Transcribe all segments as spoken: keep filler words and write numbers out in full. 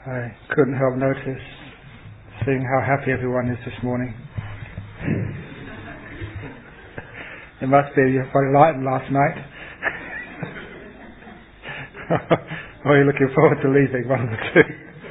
I couldn't help notice seeing how happy everyone is this morning. It must be you're very lightened last night. Or you're looking forward to leaving, one of the two.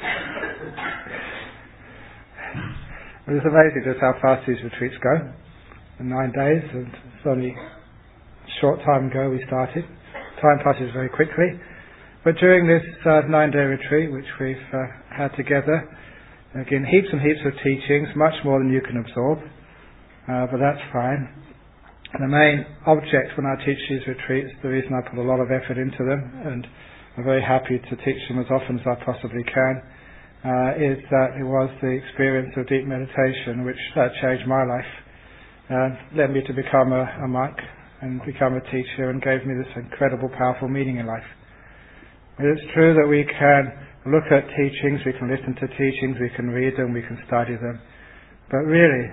It's amazing just how fast these retreats go. In nine days, and it's only a short time ago we started. Time passes very quickly. But during this uh, nine-day retreat, which we've uh, had together, again, heaps and heaps of teachings, much more than you can absorb, uh, but that's fine. And the main object when I teach these retreats, the reason I put a lot of effort into them, and I'm very happy to teach them as often as I possibly can, uh, is that it was the experience of deep meditation which uh, changed my life, uh, led me to become a, a monk and become a teacher, and gave me this incredible, powerful meaning in life. It's true that we can look at teachings, we can listen to teachings, we can read them, we can study them, but really,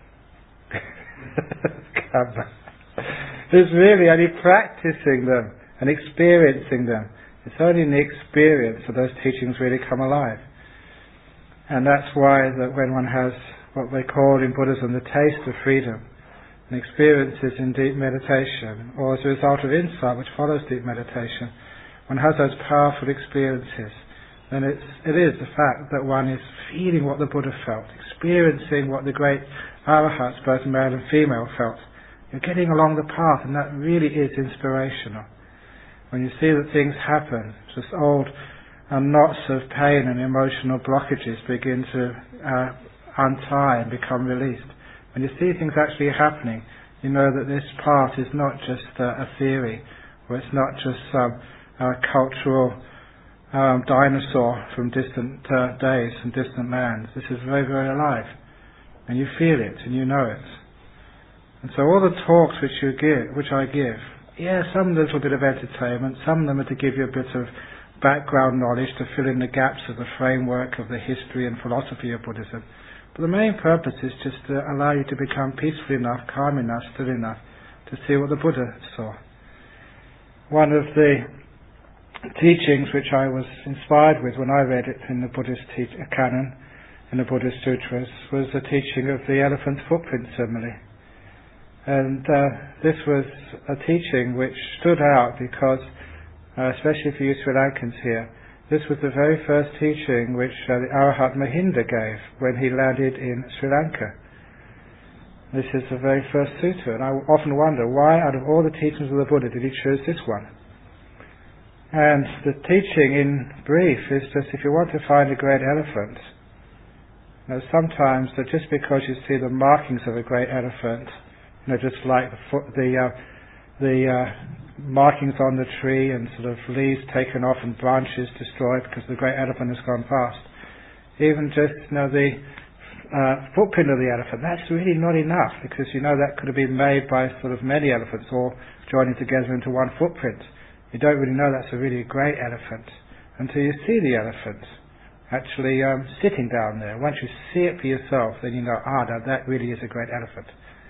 it's really only practicing them and experiencing them. It's only in the experience that those teachings really come alive. And that's why that when one has what they call in Buddhism the taste of freedom, and experiences in deep meditation, or as a result of insight which follows deep meditation, one has those powerful experiences, then it's, it is the fact that one is feeling what the Buddha felt, experiencing what the great arahats, both male and female, felt. You're getting along the path, and that really is inspirational. When you see that things happen, just old uh, knots of pain and emotional blockages begin to uh, untie and become released. When you see things actually happening, you know that this path is not just uh, a theory, or it's not just some uh, cultural um, dinosaur from distant uh, days and distant lands. This is very, very alive. And you feel it and you know it. And so all the talks which you give, which I give, yeah, some little bit of entertainment, some of them are to give you a bit of background knowledge to fill in the gaps of the framework of the history and philosophy of Buddhism. But the main purpose is just to allow you to become peaceful enough, calm enough, still enough to see what the Buddha saw. One of the teachings which I was inspired with when I read it in the Buddhist te- canon, in the Buddhist sutras, was the teaching of the elephant's footprint simile. And uh, this was a teaching which stood out because, uh, especially for you Sri Lankans here, this was the very first teaching which uh, the Arahat Mahinda gave when he landed in Sri Lanka. This is the very first sutta, and I often wonder why out of all the teachings of the Buddha did he choose this one. And the teaching in brief is just, if you want to find a great elephant, you know, sometimes that just because you see the markings of a great elephant, you know, just like the foot, the uh, the uh, markings on the tree and sort of leaves taken off and branches destroyed because the great elephant has gone past. Even just, you know, the uh, footprint of the elephant, that's really not enough, because you know that could have been made by sort of many elephants all joining together into one footprint. You don't really know that's a really great elephant until you see the elephant actually um, sitting down there. Once you see it for yourself, then you know, ah, now that really is a great elephant.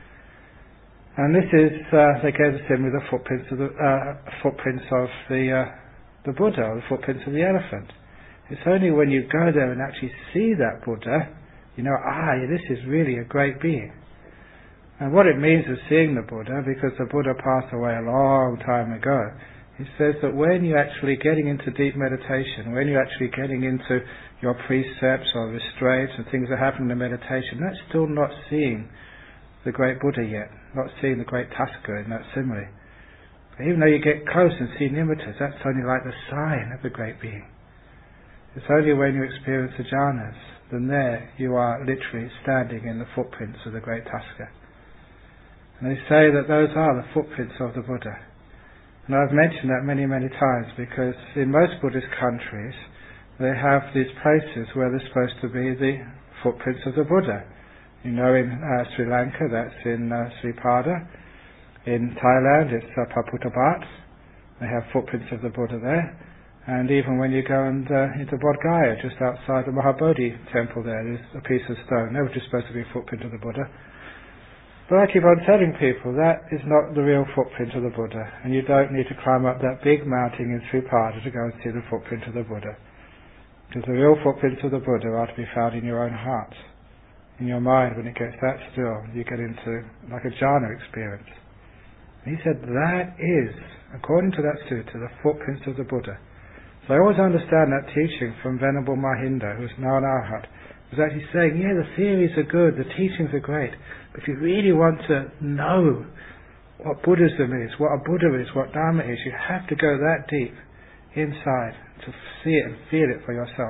And this is, uh, they gave us him with the footprints of the uh, footprints of the uh, the Buddha, or the footprints of the elephant. It's only when you go there and actually see that Buddha, you know, ah, this is really a great being. And what it means is seeing the Buddha, because the Buddha passed away a long time ago. He says that when you're actually getting into deep meditation, when you're actually getting into your precepts or restraints and things that happen in the meditation, that's still not seeing the great Buddha yet, not seeing the great Tathagata in that simile. Even though you get close and see nimittas, that's only like the sign of the great being. It's only when you experience the jhanas, then there you are literally standing in the footprints of the great Tathagata. And they say that those are the footprints of the Buddha. And I've mentioned that many, many times, because in most Buddhist countries they have these places where they're supposed to be the footprints of the Buddha. You know, in uh, Sri Lanka, that's in uh, Sripada. In Thailand, it's uh, Paputabat. They have footprints of the Buddha there. And even when you go and, uh, into Bodh Gaya, just outside the Mahabodhi temple there, there's a piece of stone. That was just supposed to be a footprint of the Buddha. But I keep on telling people that is not the real footprint of the Buddha, and you don't need to climb up that big mountain in Sripada to go and see the footprint of the Buddha. Because the real footprints of the Buddha are to be found in your own heart. In your mind, when it gets that still, you get into like a jhana experience. And he said that is, according to that sutta, the footprints of the Buddha. So I always understand that teaching from Venerable Mahinda, who's now an arhat, was actually saying, yeah, the theories are good, the teachings are great, but if you really want to know what Buddhism is, what a Buddha is, what Dharma is, you have to go that deep inside to see it and feel it for yourself.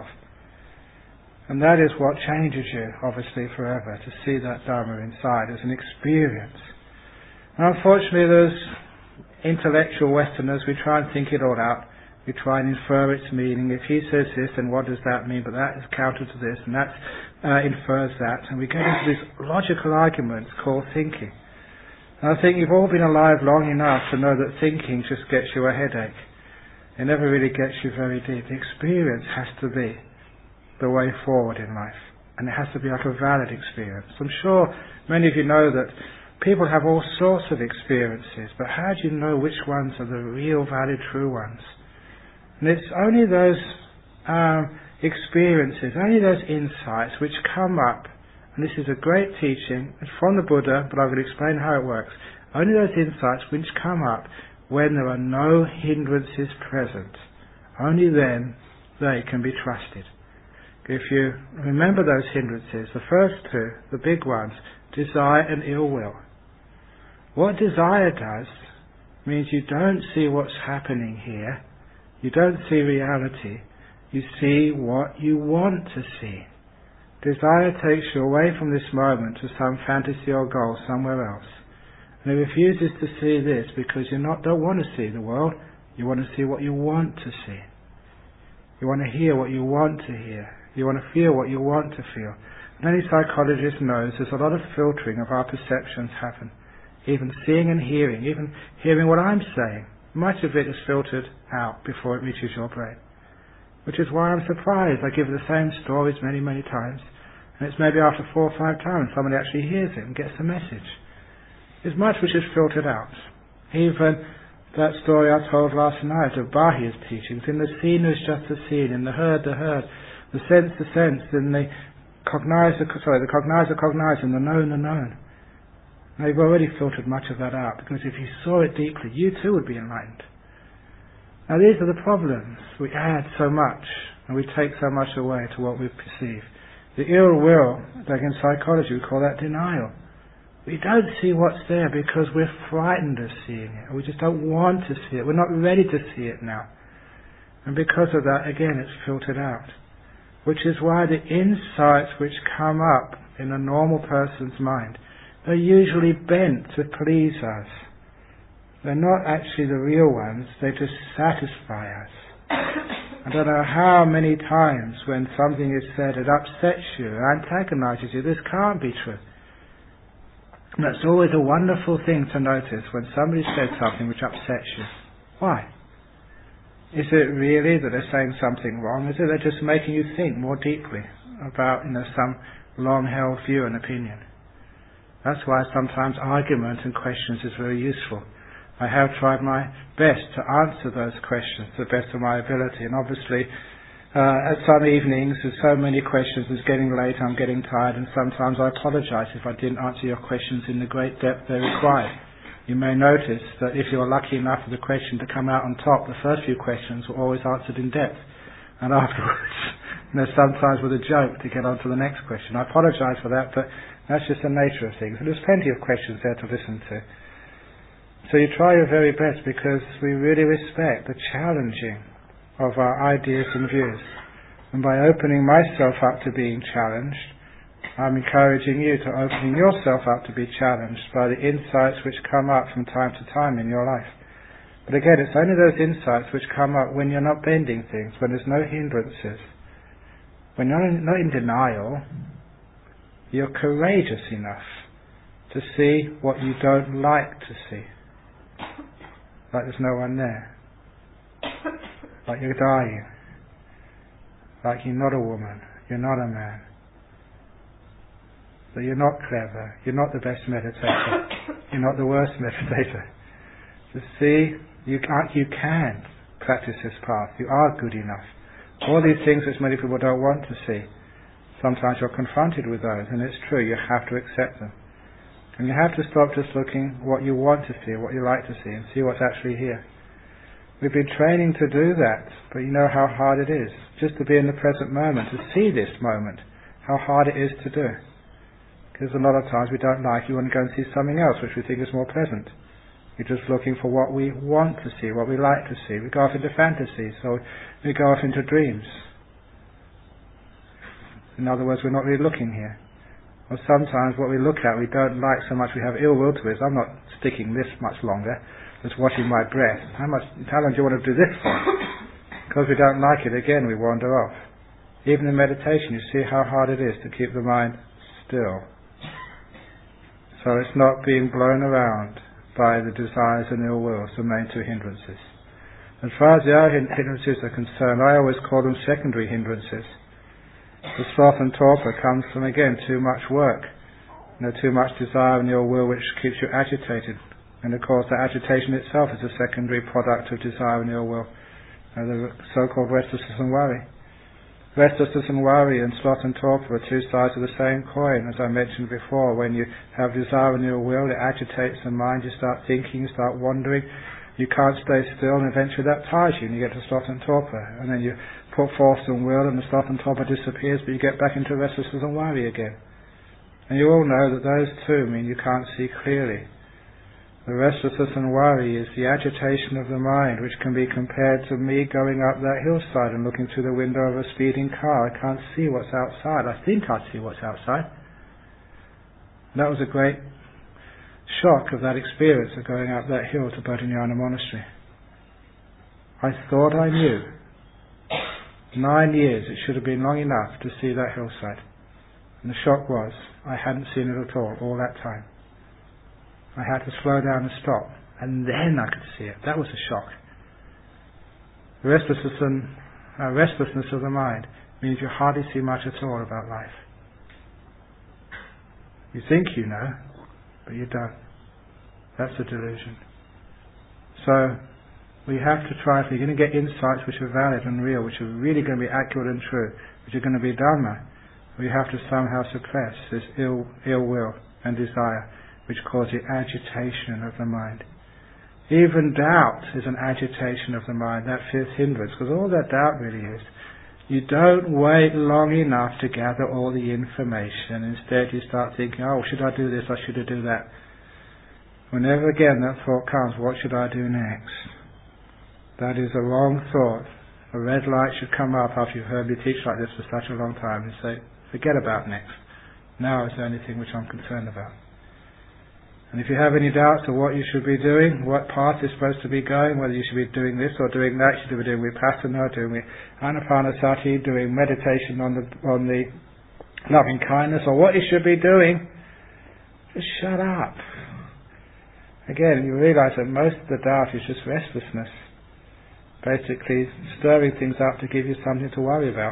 And that is what changes you, obviously, forever, to see that Dharma inside as an experience. And unfortunately, those intellectual Westerners, we try and think it all out. We try and infer its meaning. If he says this, then what does that mean? But that is counter to this, and that uh, infers that. And we get into these logical arguments called thinking. And I think you've all been alive long enough to know that thinking just gets you a headache. It never really gets you very deep. The experience has to be the way forward in life. And it has to be like a valid experience. I'm sure many of you know that people have all sorts of experiences, but how do you know which ones are the real, valid, true ones? And it's only those um, experiences, only those insights which come up, and this is a great teaching, it's from the Buddha, but I will explain how it works. Only those insights which come up when there are no hindrances present, only then they can be trusted. If you remember those hindrances, the first two, the big ones, desire and ill will. What desire does means you don't see what's happening here. You don't see reality. You see what you want to see. Desire takes you away from this moment to some fantasy or goal somewhere else. And it refuses to see this because you not don't want to see the world. You want to see what you want to see. You want to hear what you want to hear. You want to feel what you want to feel. And any psychologist knows there's a lot of filtering of our perceptions happen. Even seeing and hearing, even hearing what I'm saying. Much of it is filtered out before it reaches your brain. Which is why I'm surprised. I give the same stories many, many times. And it's maybe after four or five times somebody actually hears it and gets the message. There's much which is filtered out. Even that story I told last night of Bahi's teachings. In the seen is just the seen, in the heard the heard, the sense the sense, in the cognize the, sorry, the cognize the cognize, and the known the known. Now you've already filtered much of that out, because if you saw it deeply, you too would be enlightened. Now these are the problems. We add so much, and we take so much away to what we perceive. The ill will, like in psychology, we call that denial. We don't see what's there because we're frightened of seeing it. We just don't want to see it. We're not ready to see it now. And because of that, again, it's filtered out. Which is why the insights which come up in a normal person's mind, they're usually bent to please us. They're not actually the real ones, they just satisfy us. I don't know how many times when something is said it upsets you, antagonizes you. This can't be true. And that's always a wonderful thing to notice when somebody says something which upsets you. Why? Is it really that they're saying something wrong? Is it they're just making you think more deeply about, you know, some long-held view and opinion? That's why sometimes argument and questions is very useful. I have tried my best to answer those questions to the best of my ability, and obviously uh, at some evenings there's so many questions, it's getting late, I'm getting tired, and sometimes I apologize if I didn't answer your questions in the great depth they required. You may notice that if you're lucky enough for the question to come out on top, the first few questions were always answered in depth, and afterwards, you know, sometimes with a joke to get on to the next question. I apologize for that, but that's just the nature of things. And there's plenty of questions there to listen to. So you try your very best because we really respect the challenging of our ideas and views. And by opening myself up to being challenged, I'm encouraging you to opening yourself up to be challenged by the insights which come up from time to time in your life. But again, it's only those insights which come up when you're not bending things, when there's no hindrances. When you're not in denial, you're courageous enough to see what you don't like to see. Like there's no one there. Like you're dying. Like you're not a woman. You're not a man. That you're not clever. You're not the best meditator. You're not the worst meditator. To see you, you can practice this path. You are good enough. All these things which many people don't want to see. Sometimes you're confronted with those, and it's true, you have to accept them. And you have to stop just looking what you want to see, what you like to see, and see what's actually here. We've been training to do that, but you know how hard it is. Just to be in the present moment, to see this moment, how hard it is to do. Because a lot of times we don't like, you want to go and see something else which we think is more pleasant. We're just looking for what we want to see, what we like to see. We go off into fantasies, so we go off into dreams. In other words, we're not really looking here. Or sometimes what we look at we don't like so much, we have ill will to it. I'm not sticking this much longer, just watching my breath. How much? How long do you want to do this for? Because we don't like it, again we wander off. Even in meditation you see how hard it is to keep the mind still. So it's not being blown around by the desires and ill wills, the main two hindrances. As far as the other hindrances are concerned, I always call them secondary hindrances. The sloth and torpor comes from, again, too much work, you know, too much desire and ill will which keeps you agitated. And of course that agitation itself is a secondary product of desire and ill will, you know, the so-called restlessness and worry. Restlessness and worry and sloth and torpor are two sides of the same coin, as I mentioned before. When you have desire and ill will, it agitates the mind, you start thinking, you start wandering, you can't stay still, and eventually that tires you and you get to sloth and torpor. And then you put forth some will and the sloth and torpor disappears, but you get back into restlessness and worry again. And you all know that those two mean you can't see clearly. The restlessness and worry is the agitation of the mind, which can be compared to me going up that hillside and looking through the window of a speeding car. I can't see what's outside. I think I see what's outside. And that was a great shock of that experience of going up that hill to Bodhinyana Monastery. I thought I knew. Nine years, it should have been long enough to see that hillside. And the shock was, I hadn't seen it at all, all that time. I had to slow down and stop, and then I could see it. That was a shock. The restlessness, and, uh, restlessness of the mind means you hardly see much at all about life. You think you know, but you don't. That's a delusion. So, we have to try, if we're going to get insights which are valid and real, which are really going to be accurate and true, which are going to be Dhamma, we have to somehow suppress this ill, ill will and desire, which cause the agitation of the mind. Even doubt is an agitation of the mind, that fifth hindrance, because all that doubt really is, you don't wait long enough to gather all the information. Instead you start thinking, oh, should I do this, or should I do that? Whenever again that thought comes, what should I do next? That is a wrong thought. A red light should come up after you've heard me teach like this for such a long time and say, forget about next. Now is the only thing which I'm concerned about. And if you have any doubts of what you should be doing, what path you're supposed to be going, whether you should be doing this or doing that, you should be doing vipassana, doing anapanasati, doing meditation on the on the loving kindness, or what you should be doing, just shut up. Again, you realise that most of the doubt is just restlessness, basically stirring things up to give you something to worry about.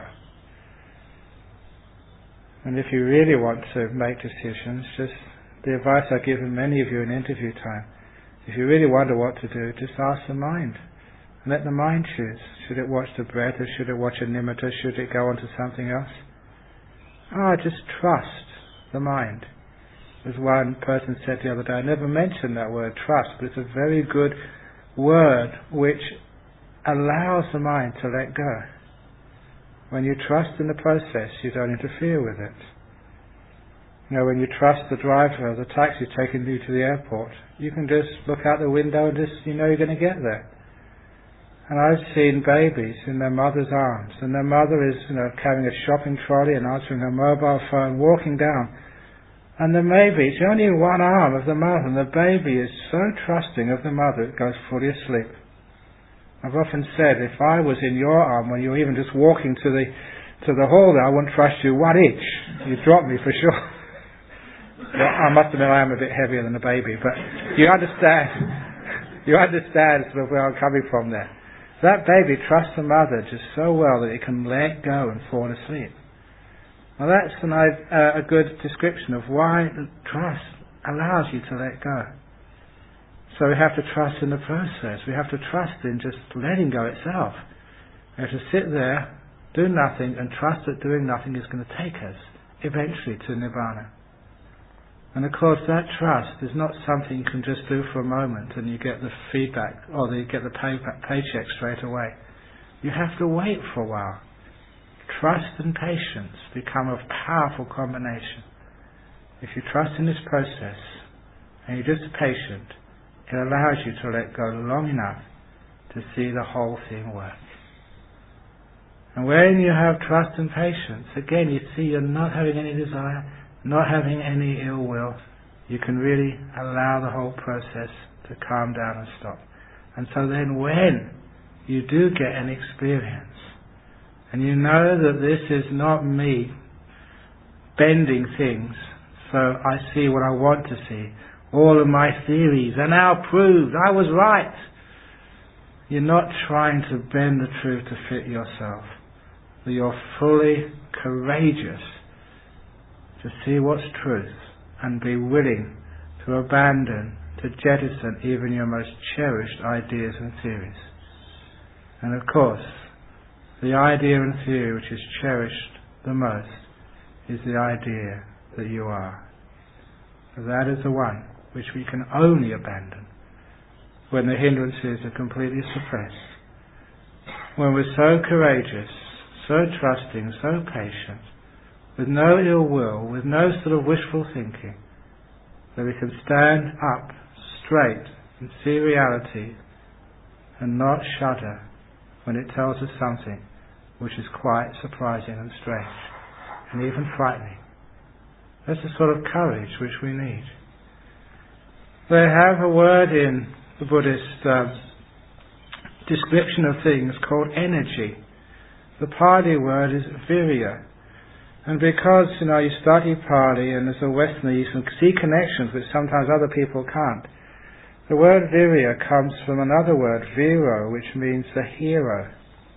And if you really want to make decisions, just the advice I've given many of you in interview time, if you really wonder what to do, just ask the mind. And let the mind choose. Should it watch the breath, or should it watch a nimitta, should it go on to something else? Ah, just trust the mind. As one person said the other day, I never mentioned that word trust, but it's a very good word which allows the mind to let go. When you trust in the process, you don't interfere with it. You know, when you trust the driver of the taxi taking you to the airport, you can just look out the window and just, you know you're going to get there. And I've seen babies in their mother's arms, and their mother is, you know, carrying a shopping trolley and answering her mobile phone, walking down. And the baby, it's only one arm of the mother, and the baby is so trusting of the mother, it goes fully asleep. I've often said, if I was in your arm when you're even just walking to the to the hall there, I wouldn't trust you one inch. You'd drop me for sure. Well, I must admit I am a bit heavier than a baby, but you understand, you understand sort of where I'm coming from there. That baby trusts the mother just so well that it can let go and fall asleep. Now that's an, uh, a good description of why trust allows you to let go. So we have to trust in the process. We have to trust in just letting go itself. We have to sit there do nothing and trust that doing nothing is going to take us eventually to Nibbana. And of course that trust is not something you can just do for a moment and you get the feedback or you get the pay, paycheck straight away. You have to wait for a while. Trust and patience become a powerful combination. If you trust in this process and you're just patient, it allows you to let go long enough to see the whole thing work. And when you have trust and patience, again you see you're not having any desire, not having any ill will. You can really allow the whole process to calm down and stop. And so then when you do get an experience, and you know that this is not me bending things, so I see what I want to see. All of my theories are now proved. I was right. You're not trying to bend the truth to fit yourself. But you're fully courageous to see what's truth and be willing to abandon, to jettison even your most cherished ideas and theories. And of course, the idea and theory which is cherished the most is the idea that you are. That is the one which we can only abandon when the hindrances are completely suppressed. When we're so courageous, so trusting, so patient, with no ill will, with no sort of wishful thinking, that we can stand up straight and see reality and not shudder when it tells us something which is quite surprising and strange and even frightening. That's the sort of courage which we need. They have a word in the Buddhist uh, description of things called energy. The Pali word is virya. And because, you know, you study Pali and as a Westerner you can see connections which sometimes other people can't. The word virya comes from another word, viro, which means the hero.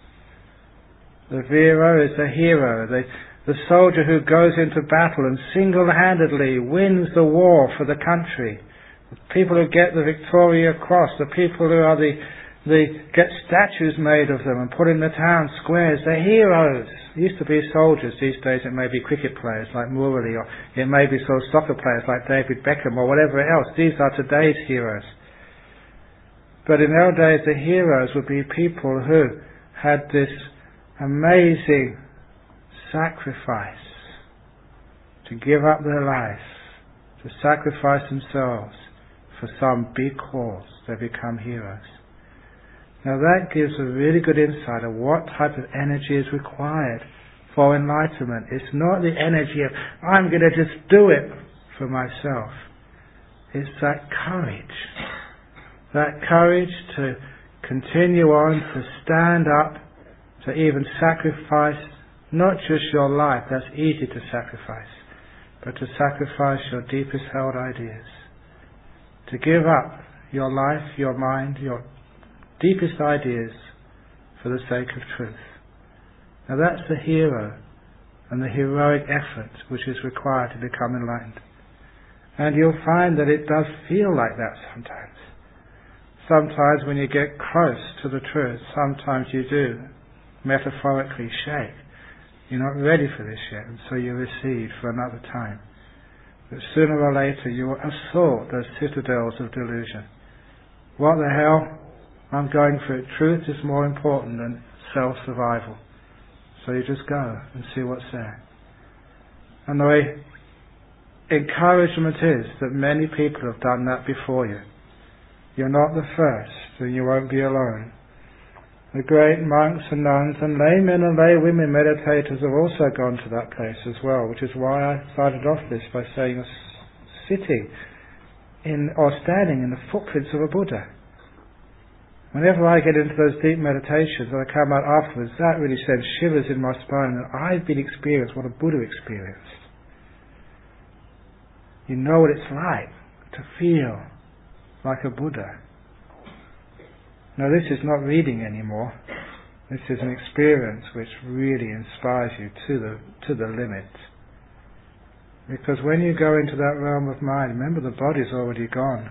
The viro is the hero, the, the soldier who goes into battle and single-handedly wins the war for the country. The people who get the Victoria Cross, the people who are the, the get statues made of them and put in the town squares, they're heroes. It used to be soldiers, these days it may be cricket players like Murali, or it may be sort of soccer players like David Beckham or whatever else. These are today's heroes. But in our days the heroes would be people who had this amazing sacrifice to give up their life, to sacrifice themselves for some big cause. They become heroes. Now that gives a really good insight of what type of energy is required for enlightenment. It's not the energy of, I'm going to just do it for myself. It's that courage. That courage to continue on, to stand up, to even sacrifice not just your life, that's easy to sacrifice, but to sacrifice your deepest held ideas. To give up your life, your mind, your deepest ideas for the sake of truth. Now that's the hero and the heroic effort which is required to become enlightened. And you'll find that it does feel like that sometimes. Sometimes when you get close to the truth, sometimes you do metaphorically shake. You're not ready for this yet, and so you recede for another time. But sooner or later you will assault those citadels of delusion. What the hell? I'm going for it. Truth is more important than self-survival. So you just go and see what's there. And the encouragement is that many people have done that before you. You're not the first, and you won't be alone. The great monks and nuns and laymen and laywomen meditators have also gone to that place as well, which is why I started off this by saying sitting in or standing in the footprints of a Buddha. Whenever I get into those deep meditations and I come out afterwards, that really sends shivers in my spine, and I've been experienced what a Buddha experienced. You know what it's like to feel like a Buddha. Now this is not reading anymore. This is an experience which really inspires you to the to the limit. Because when you go into that realm of mind, remember the body's already gone.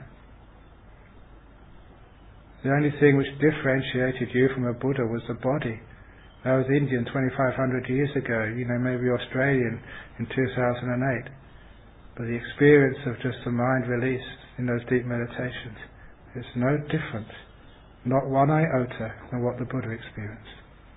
The only thing which differentiated you from a Buddha was the body. That was Indian twenty-five hundred years ago, you know, maybe Australian in two thousand eight. But the experience of just the mind released in those deep meditations is no different, not one iota, than what the Buddha experienced.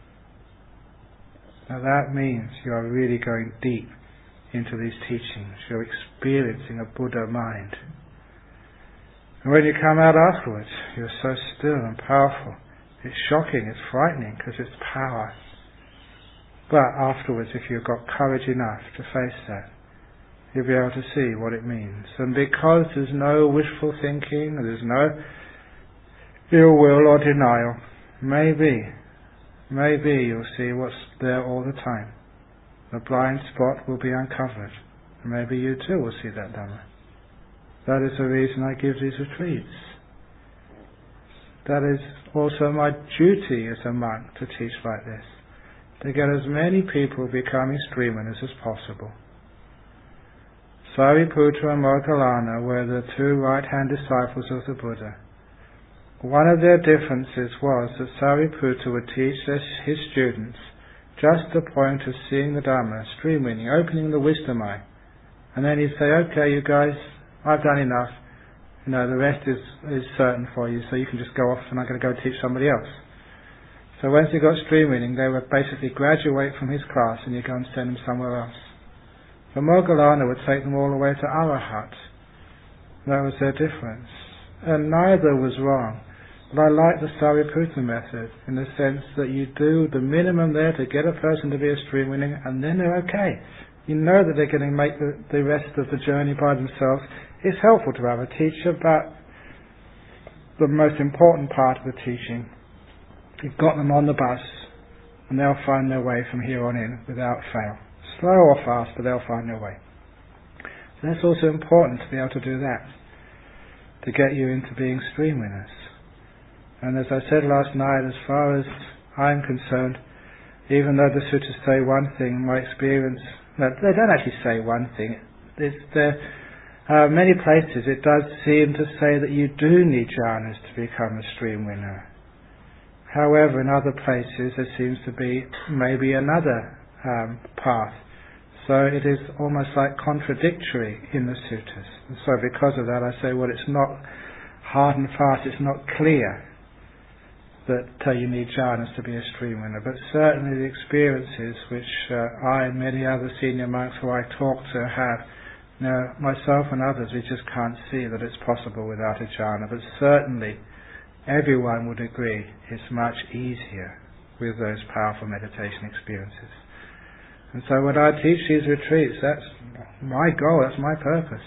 Now that means you are really going deep into these teachings. You're experiencing a Buddha mind. And when you come out afterwards, you're so still and powerful. It's shocking, it's frightening, because it's power. But afterwards, if you've got courage enough to face that, you'll be able to see what it means. And because there's no wishful thinking, there's no ill will or denial, maybe, maybe you'll see what's there all the time. The blind spot will be uncovered. And maybe you too will see that Dhamma. That is the reason I give these retreats. That is also my duty as a monk to teach like this, to get as many people becoming stream winners as possible. Sariputta and Moggallana were the two right-hand disciples of the Buddha. One of their differences was that Sariputta would teach his students just the point of seeing the Dhamma, stream winning, opening the wisdom eye. And then he'd say, okay, you guys, I've done enough. You know, the rest is, is certain for you, so you can just go off and I'm going to go teach somebody else. So once they got stream winning, they would basically graduate from his class and you go and send them somewhere else. But Moggallana would take them all the way to Arahat. That was their difference. And neither was wrong. But I like the Sariputta method in the sense that you do the minimum there to get a person to be a stream winning, and then they're okay. You know that they're going to make the, the rest of the journey by themselves. It's helpful to have a teacher, but the most important part of the teaching, you've got them on the bus, and they'll find their way from here on in without fail. Slow or fast, but they'll find their way. So that's also important to be able to do that, to get you into being stream winners. And as I said last night, as far as I'm concerned, even though the sutras say one thing, my experience, no, they don't actually say one thing. It's there, uh, many places it does seem to say that you do need jhanas to become a stream winner. However, in other places there seems to be maybe another um, path. So it is almost like contradictory in the sutras. And so because of that I say, well, it's not hard and fast, it's not clear that uh, you need jhanas to be a stream winner. But certainly the experiences which uh, I and many other senior monks who I talk to have, you know, myself and others, we just can't see that it's possible without a jhana. But certainly everyone would agree it's much easier with those powerful meditation experiences. And so when I teach these retreats, that's my goal, that's my purpose.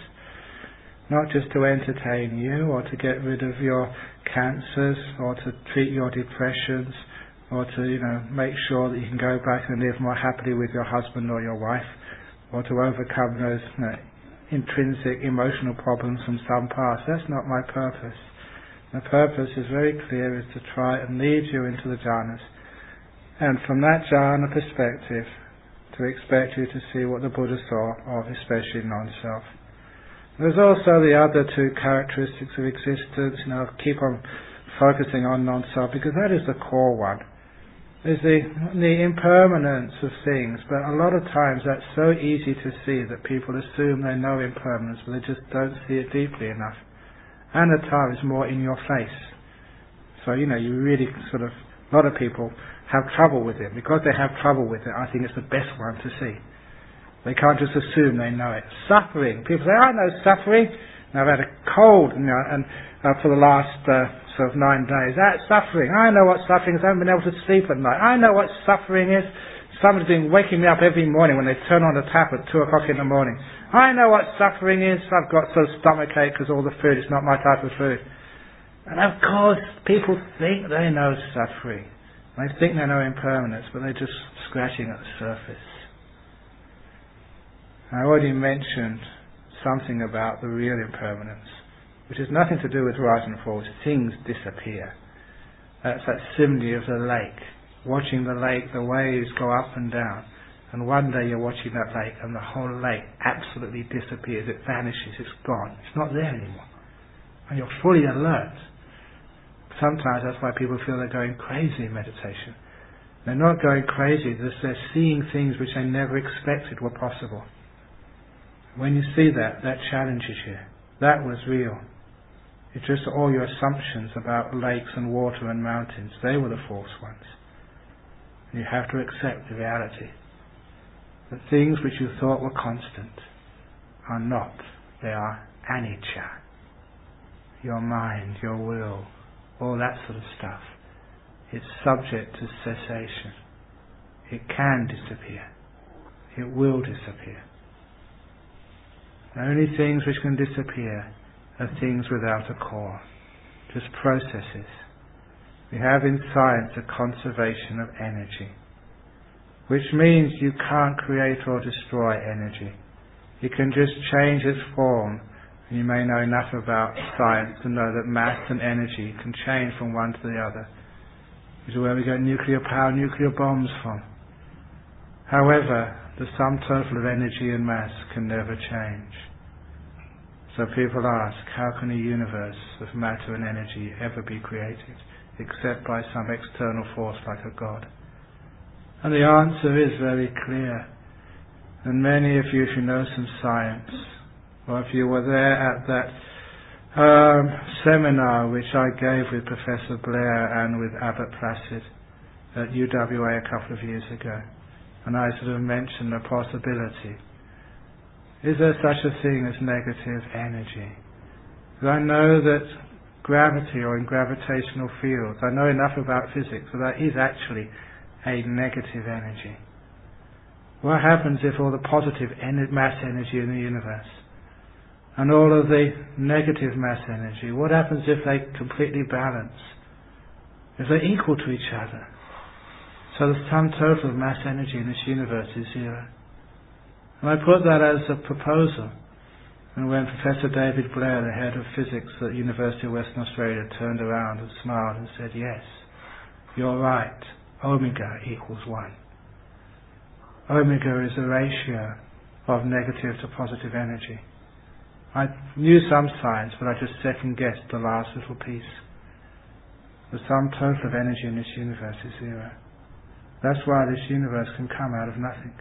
Not just to entertain you or to get rid of your cancers or to treat your depressions or to, you know, make sure that you can go back and live more happily with your husband or your wife, or to overcome those, you know, intrinsic emotional problems from some past. That's not my purpose. The purpose is very clear, is to try and lead you into the jhanas, and from that jhana perspective to expect you to see what the Buddha saw of, especially non-self. There's also the other two characteristics of existence. You know, keep on focusing on non-self because that is the core one. There's the, the impermanence of things, but a lot of times that's so easy to see that people assume they know impermanence, but they just don't see it deeply enough. Anatta is more in your face. So, you know, you really sort of, a lot of people have trouble with it. Because they have trouble with it, I think it's the best one to see. They can't just assume they know it. Suffering. People say, I know suffering. And I've had a cold, you know, and uh, for the last uh, sort of nine days. That's suffering. I know what suffering is. I haven't been able to sleep at night. I know what suffering is. Somebody's been waking me up every morning when they turn on the tap at two o'clock in the morning. I know what suffering is. I've got sort of stomachache because all the food is not my type of food. And of course, people think they know suffering. They think they know impermanence, but they're just scratching at the surface. I already mentioned something about the real impermanence, which has nothing to do with rise and fall. Things disappear. That's that simile of the lake. Watching the lake, the waves go up and down, and one day you're watching that lake and the whole lake absolutely disappears. It vanishes. It's gone. It's not there anymore. And you're fully alert. Sometimes that's why people feel they're going crazy in meditation. They're not going crazy, they're seeing things which they never expected were possible. When you see that, that challenges you. That was real. It's just all your assumptions about lakes and water and mountains. They were the false ones. And you have to accept the reality. The things which you thought were constant are not. They are anicca. Your mind, your will, all that sort of stuff. It's subject to cessation. It can disappear. It will disappear. The only things which can disappear are things without a core, just processes. We have in science a conservation of energy, which means you can't create or destroy energy. It can just change its form. And you may know enough about science to know that mass and energy can change from one to the other. Which is where we get nuclear power, nuclear bombs from. However, the sum total of energy and mass can never change. So people ask, how can a universe of matter and energy ever be created, except by some external force like a God? And the answer is very clear. And many of you, if you know some science, or if you were there at that um, seminar which I gave with Professor Blair and with Abbot Placid at U W A a couple of years ago, and I sort of mentioned the possibility. Is there such a thing as negative energy? Because I know that gravity, or in gravitational fields, I know enough about physics, so that is actually a negative energy. What happens if all the positive en- mass energy in the universe and all of the negative mass energy, what happens if they completely balance? If they're equal to each other? So the sum total of mass energy in this universe is zero. And I put that as a proposal. And when Professor David Blair, the head of physics at the University of Western Australia, turned around and smiled and said, yes, you're right, omega equals one. Omega is a ratio of negative to positive energy. I knew some science, but I just second-guessed the last little piece. The sum total of energy in this universe is zero. That's why this universe can come out of nothing.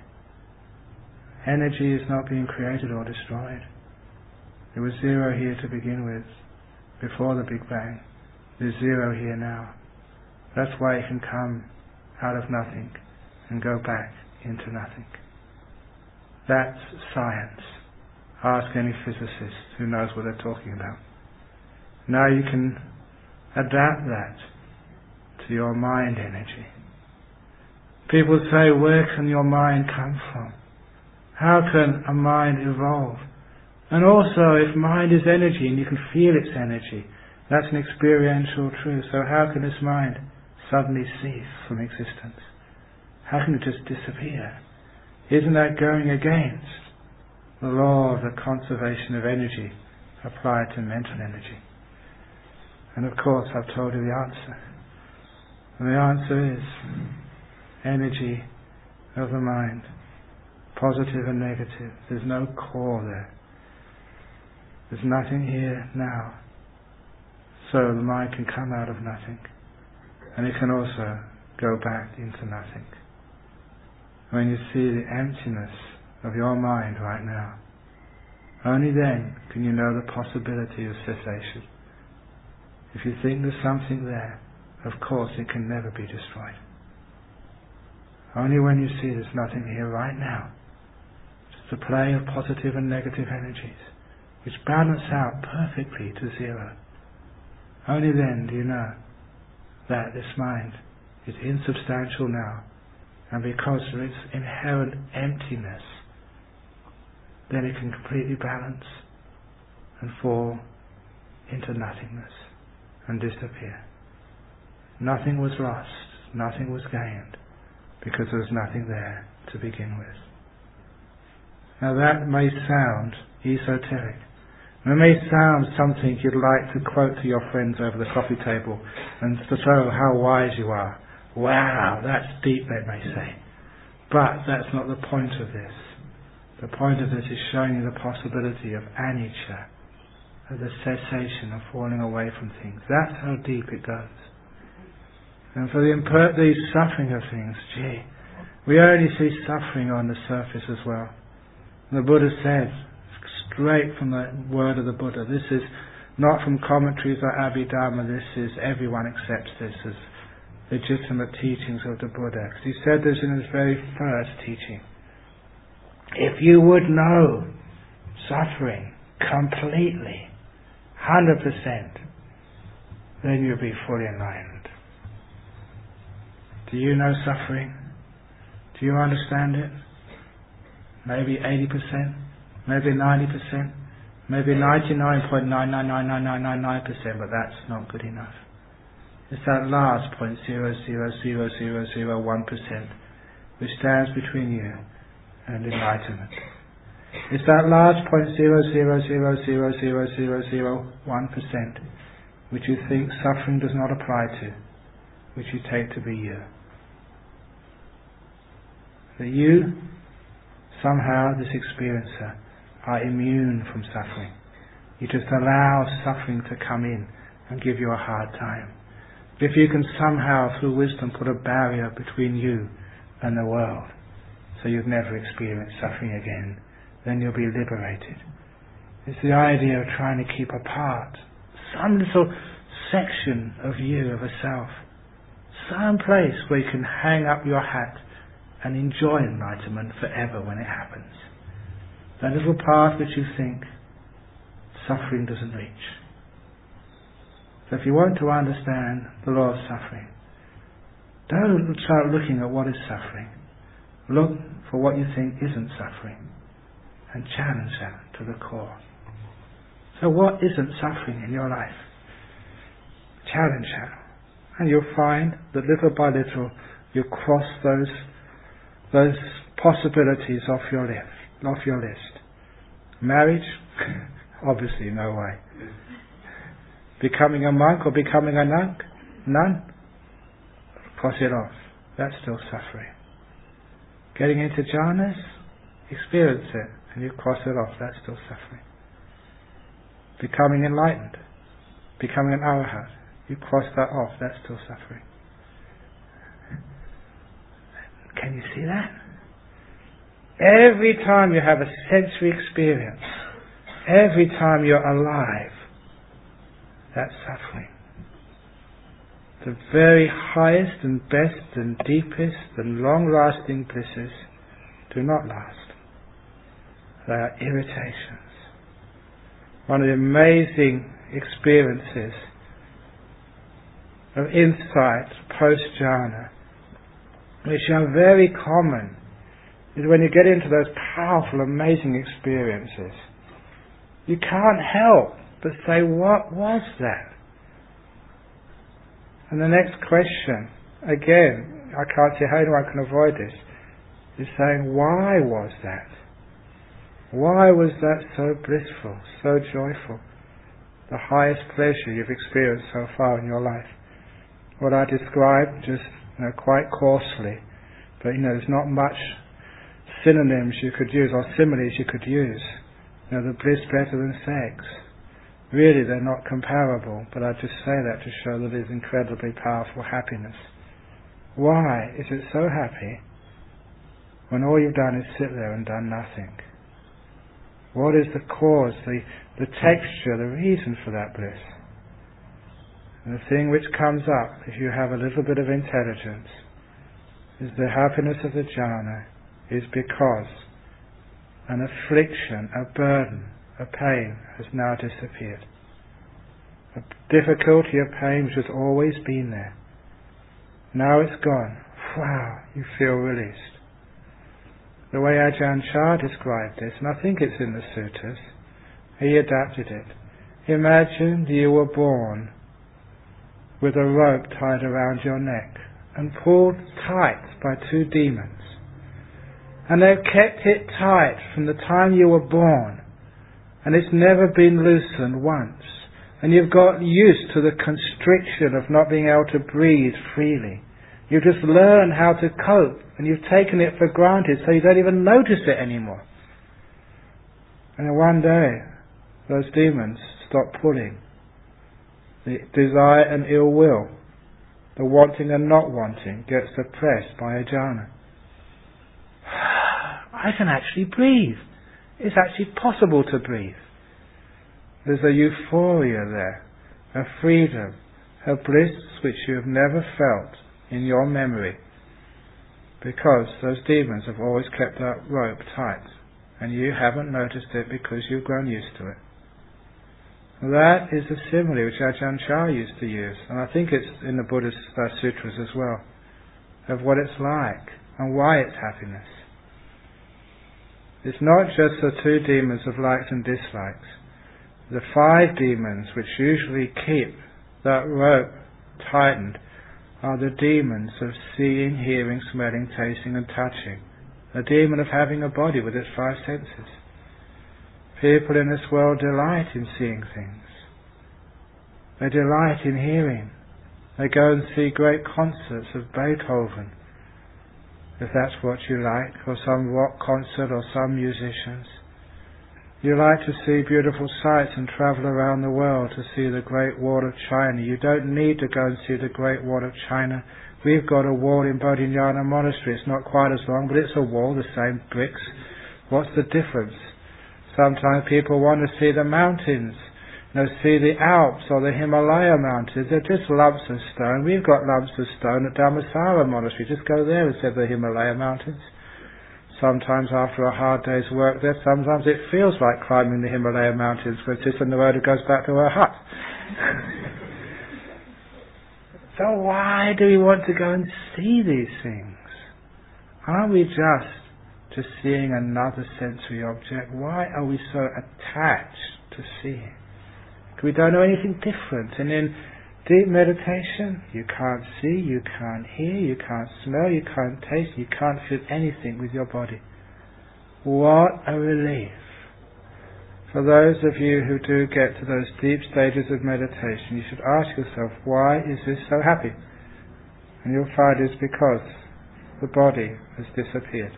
Energy is not being created or destroyed. It was zero here to begin with, before the Big Bang. There's zero here now. That's why it can come out of nothing and go back into nothing. That's science. Ask any physicist who knows what they're talking about. Now you can adapt that to your mind energy. People say, where can your mind come from? How can a mind evolve? And also, if mind is energy and you can feel its energy, that's an experiential truth. So how can this mind suddenly cease from existence? How can it just disappear? Isn't that going against the law of the conservation of energy applied to mental energy? And of course, I've told you the answer. And the answer is energy of the mind, positive and negative. There's no core there. There's nothing here now. So the mind can come out of nothing, and it can also go back into nothing. When you see the emptiness of your mind right now, only then can you know the possibility of cessation. If you think there's something there, of course it can never be destroyed. Only when you see there's nothing here right now, just a play of positive and negative energies, which balance out perfectly to zero. Only then do you know that this mind is insubstantial now, and because of its inherent emptiness, then it can completely balance and fall into nothingness and disappear. Nothing was lost, nothing was gained, because there was nothing there to begin with. Now that may sound esoteric. It may sound something you'd like to quote to your friends over the coffee table and to show how wise you are. Wow, that's deep, they may say. But that's not the point of this. The point of this is showing you the possibility of anicca, of the cessation of falling away from things. That's how deep it goes. And for the, imper- the suffering of things, gee, we only see suffering on the surface as well. And the Buddha said, straight from the word of the Buddha, this is not from commentaries or Abhidharma, this is, everyone accepts this as legitimate teachings of the Buddha. Because he said this in his very first teaching. If you would know suffering completely, one hundred percent, then you'll be fully enlightened. Do you know suffering? Do you understand it? Maybe eighty percent, maybe ninety percent, maybe ninety-nine point nine nine nine nine nine nine nine percent, but that's not good enough. It's that last point zero zero zero zero zero one percent which stands between you and enlightenment. It's that last point zero zero zero zero zero zero zero one percent which you think suffering does not apply to, which you take to be you. That you, somehow, this experiencer, are immune from suffering. You just allow suffering to come in and give you a hard time. If you can somehow, through wisdom, put a barrier between you and the world, so you'd never experience suffering again, then you'll be liberated. It's the idea of trying to keep apart some little section of you, of a self, some place where you can hang up your hat and enjoy enlightenment forever when it happens. That little path which you think suffering doesn't reach. So if you want to understand the law of suffering, don't start looking at what is suffering. Look for what you think isn't suffering and challenge that to the core. So what isn't suffering in your life? Challenge that. And you'll find that little by little you cross those those possibilities off your list. Off your list. Marriage? Obviously no way. Becoming a monk or becoming a nun? None? Cross it off. That's still suffering. Getting into jhanas? Experience it and you cross it off. That's still suffering. Becoming enlightened, becoming an arahant, you cross that off, that's still suffering. Can you see that? Every time you have a sensory experience, every time you're alive, that's suffering. The very highest and best and deepest and long-lasting blisses do not last. They are irritations. One of the amazing experiences of insight post-jhana, which are very common, is when you get into those powerful, amazing experiences, you can't help but say, what was that? And the next question, again, I can't see how anyone can avoid this, is saying, why was that? Why was that so blissful, so joyful? The highest pleasure you've experienced so far in your life. What I described, just you know, quite coarsely, but you know, there's not much synonyms you could use or similes you could use. You know, the bliss better than sex. Really, they're not comparable, but I just say that to show that it's incredibly powerful happiness. Why is it so happy when all you've done is sit there and done nothing? What is the cause, the, the texture, the reason for that bliss? And the thing which comes up, if you have a little bit of intelligence, is the happiness of the jhana is because an affliction, a burden, a pain has now disappeared. A difficulty, a pain which has always been there. Now it's gone. Wow, you feel released. The way Ajahn Chah described this, and I think it's in the suttas, he adapted it. Imagine you were born with a rope tied around your neck and pulled tight by two demons. And they've kept it tight from the time you were born, and it's never been loosened once. And you've got used to the constriction of not being able to breathe freely. You've just learned how to cope, and you've taken it for granted, so you don't even notice it anymore. And then one day, those demons stop pulling. The desire and ill will, the wanting and not wanting gets suppressed by a jhana. I can actually breathe. It's actually possible to breathe. There's a euphoria there, a freedom, a bliss which you have never felt in your memory, because those demons have always kept that rope tight, and you haven't noticed it because you've grown used to it. That is a simile which Ajahn Chah used to use, and I think it's in the Buddhist uh, sutras as well, of what it's like and why it's happiness. It's not just the two demons of likes and dislikes. The five demons which usually keep that rope tightened are the demons of seeing, hearing, smelling, tasting and touching. The demon of having a body with its five senses. People in this world delight in seeing things. They delight in hearing. They go and see great concerts of Beethoven, if that's what you like, or some rock concert or some musicians. You like to see beautiful sights and travel around the world to see the Great Wall of China. You don't need to go and see the Great Wall of China. We've got a wall in Bodhinyana Monastery. It's not quite as long, but it's a wall, the same bricks. What's the difference? Sometimes people want to see the mountains, you know, see the Alps or the Himalaya mountains. They're just lumps of stone. We've got lumps of stone at Dhammasara Monastery. Just go there instead of the Himalaya mountains. Sometimes after a hard day's work there, sometimes it feels like climbing the Himalaya mountains, because it's just on the road that goes back to her hut. So why do we want to go and see these things? Aren't we just to seeing another sensory object? Why are we so attached to seeing? Because we don't know anything different. And in deep meditation, you can't see, you can't hear, you can't smell, you can't taste, you can't feel anything with your body. What a relief. For those of you who do get to those deep stages of meditation, you should ask yourself, why is this so happy? And you'll find it's because the body has disappeared.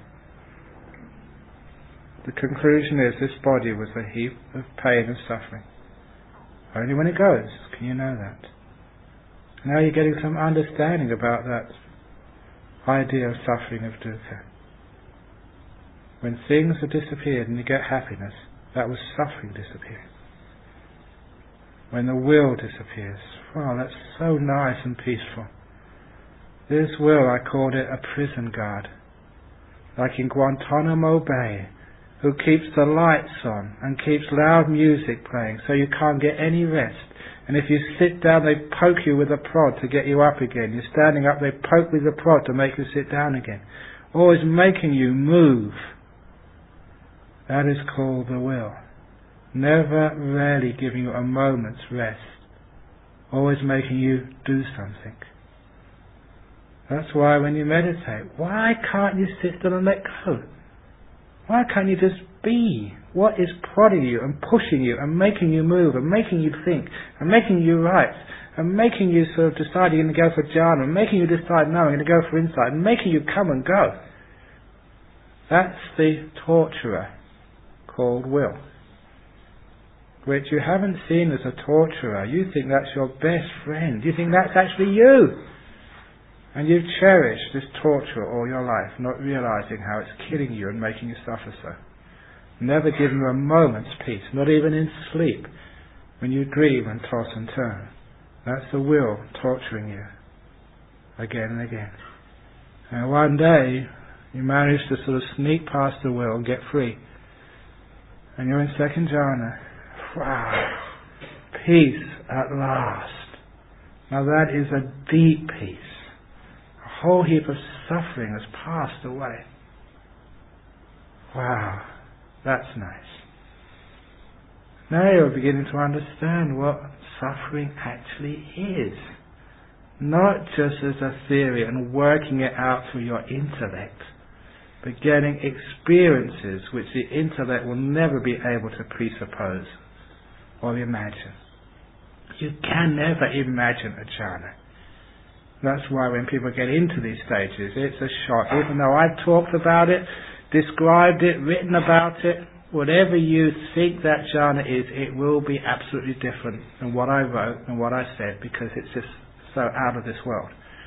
The conclusion is this body was a heap of pain and suffering. Only when it goes can you know that. Now you're getting some understanding about that idea of suffering, of dukkha. When things have disappeared and you get happiness, that was suffering disappearing. When the will disappears, wow, that's so nice and peaceful. This will, I called it a prison guard. Like in Guantanamo Bay, who keeps the lights on and keeps loud music playing so you can't get any rest. And if you sit down, they poke you with a prod to get you up again. You're standing up, they poke with a prod to make you sit down again. Always making you move. That is called the will. Never really giving you a moment's rest. Always making you do something. That's why when you meditate, why can't you sit still and let go? Why can't you just be? What is prodding you and pushing you and making you move and making you think and making you write and making you sort of decide you're going to go for jhana and making you decide, no, I'm going to go for insight and making you come and go? That's the torturer called will, which you haven't seen as a torturer. You think that's your best friend. You think that's actually you. And you've cherished this torture all your life, not realizing how it's killing you and making you suffer so. Never giving you a moment's peace, not even in sleep, when you dream and toss and turn. That's the will torturing you again and again. And one day, you manage to sort of sneak past the will and get free. And you're in second jhana. Wow! Peace at last. Now that is a deep peace. A whole heap of suffering has passed away. Wow, that's nice. Now you're beginning to understand what suffering actually is. Not just as a theory and working it out through your intellect, but getting experiences which the intellect will never be able to presuppose or imagine. You can never imagine a jhana. That's why when people get into these stages, it's a shock. Even though I've talked about it, described it, written about it, whatever you think that jhana is, it will be absolutely different than what I wrote and what I said, because it's just so out of this world.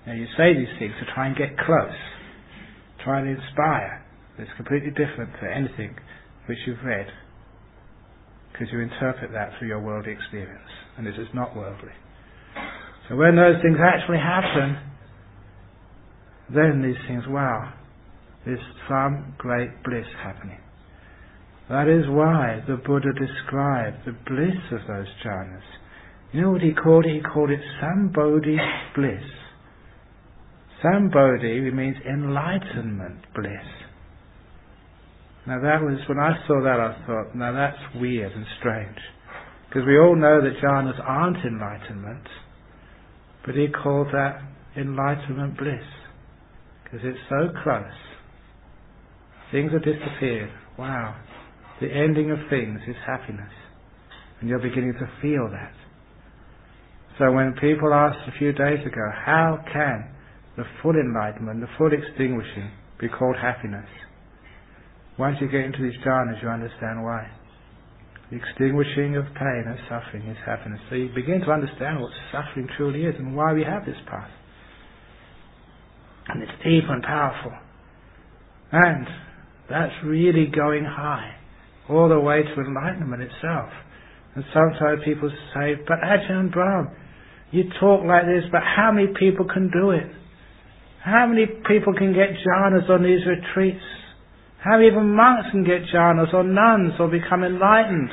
Now you say these things to try and get close, try and inspire. It's completely different to anything which you've read, because you interpret that through your worldly experience, and it is not worldly. So when those things actually happen, then these things, wow, there's some great bliss happening. That is why the Buddha described the bliss of those jhanas. You know what he called it? He called it Sambodhi bliss. Sambodhi means enlightenment bliss. Now that was, when I saw that I thought, now that's weird and strange. Because we all know that jhanas aren't enlightenment, but he called that enlightenment bliss. Because it's so close. Things have disappeared. Wow. The ending of things is happiness. And you're beginning to feel that. So when people asked a few days ago, how can the full enlightenment, the full extinguishing be called happiness? Once you get into these jhanas, you understand why. The extinguishing of pain and suffering is happiness. So you begin to understand what suffering truly is and why we have this path. And it's deep and powerful. And that's really going high, all the way to enlightenment itself. And sometimes people say, but Ajahn Brahm, you talk like this, but how many people can do it? How many people can get jhanas on these retreats? How even monks can get jhanas, or nuns, or become enlightened?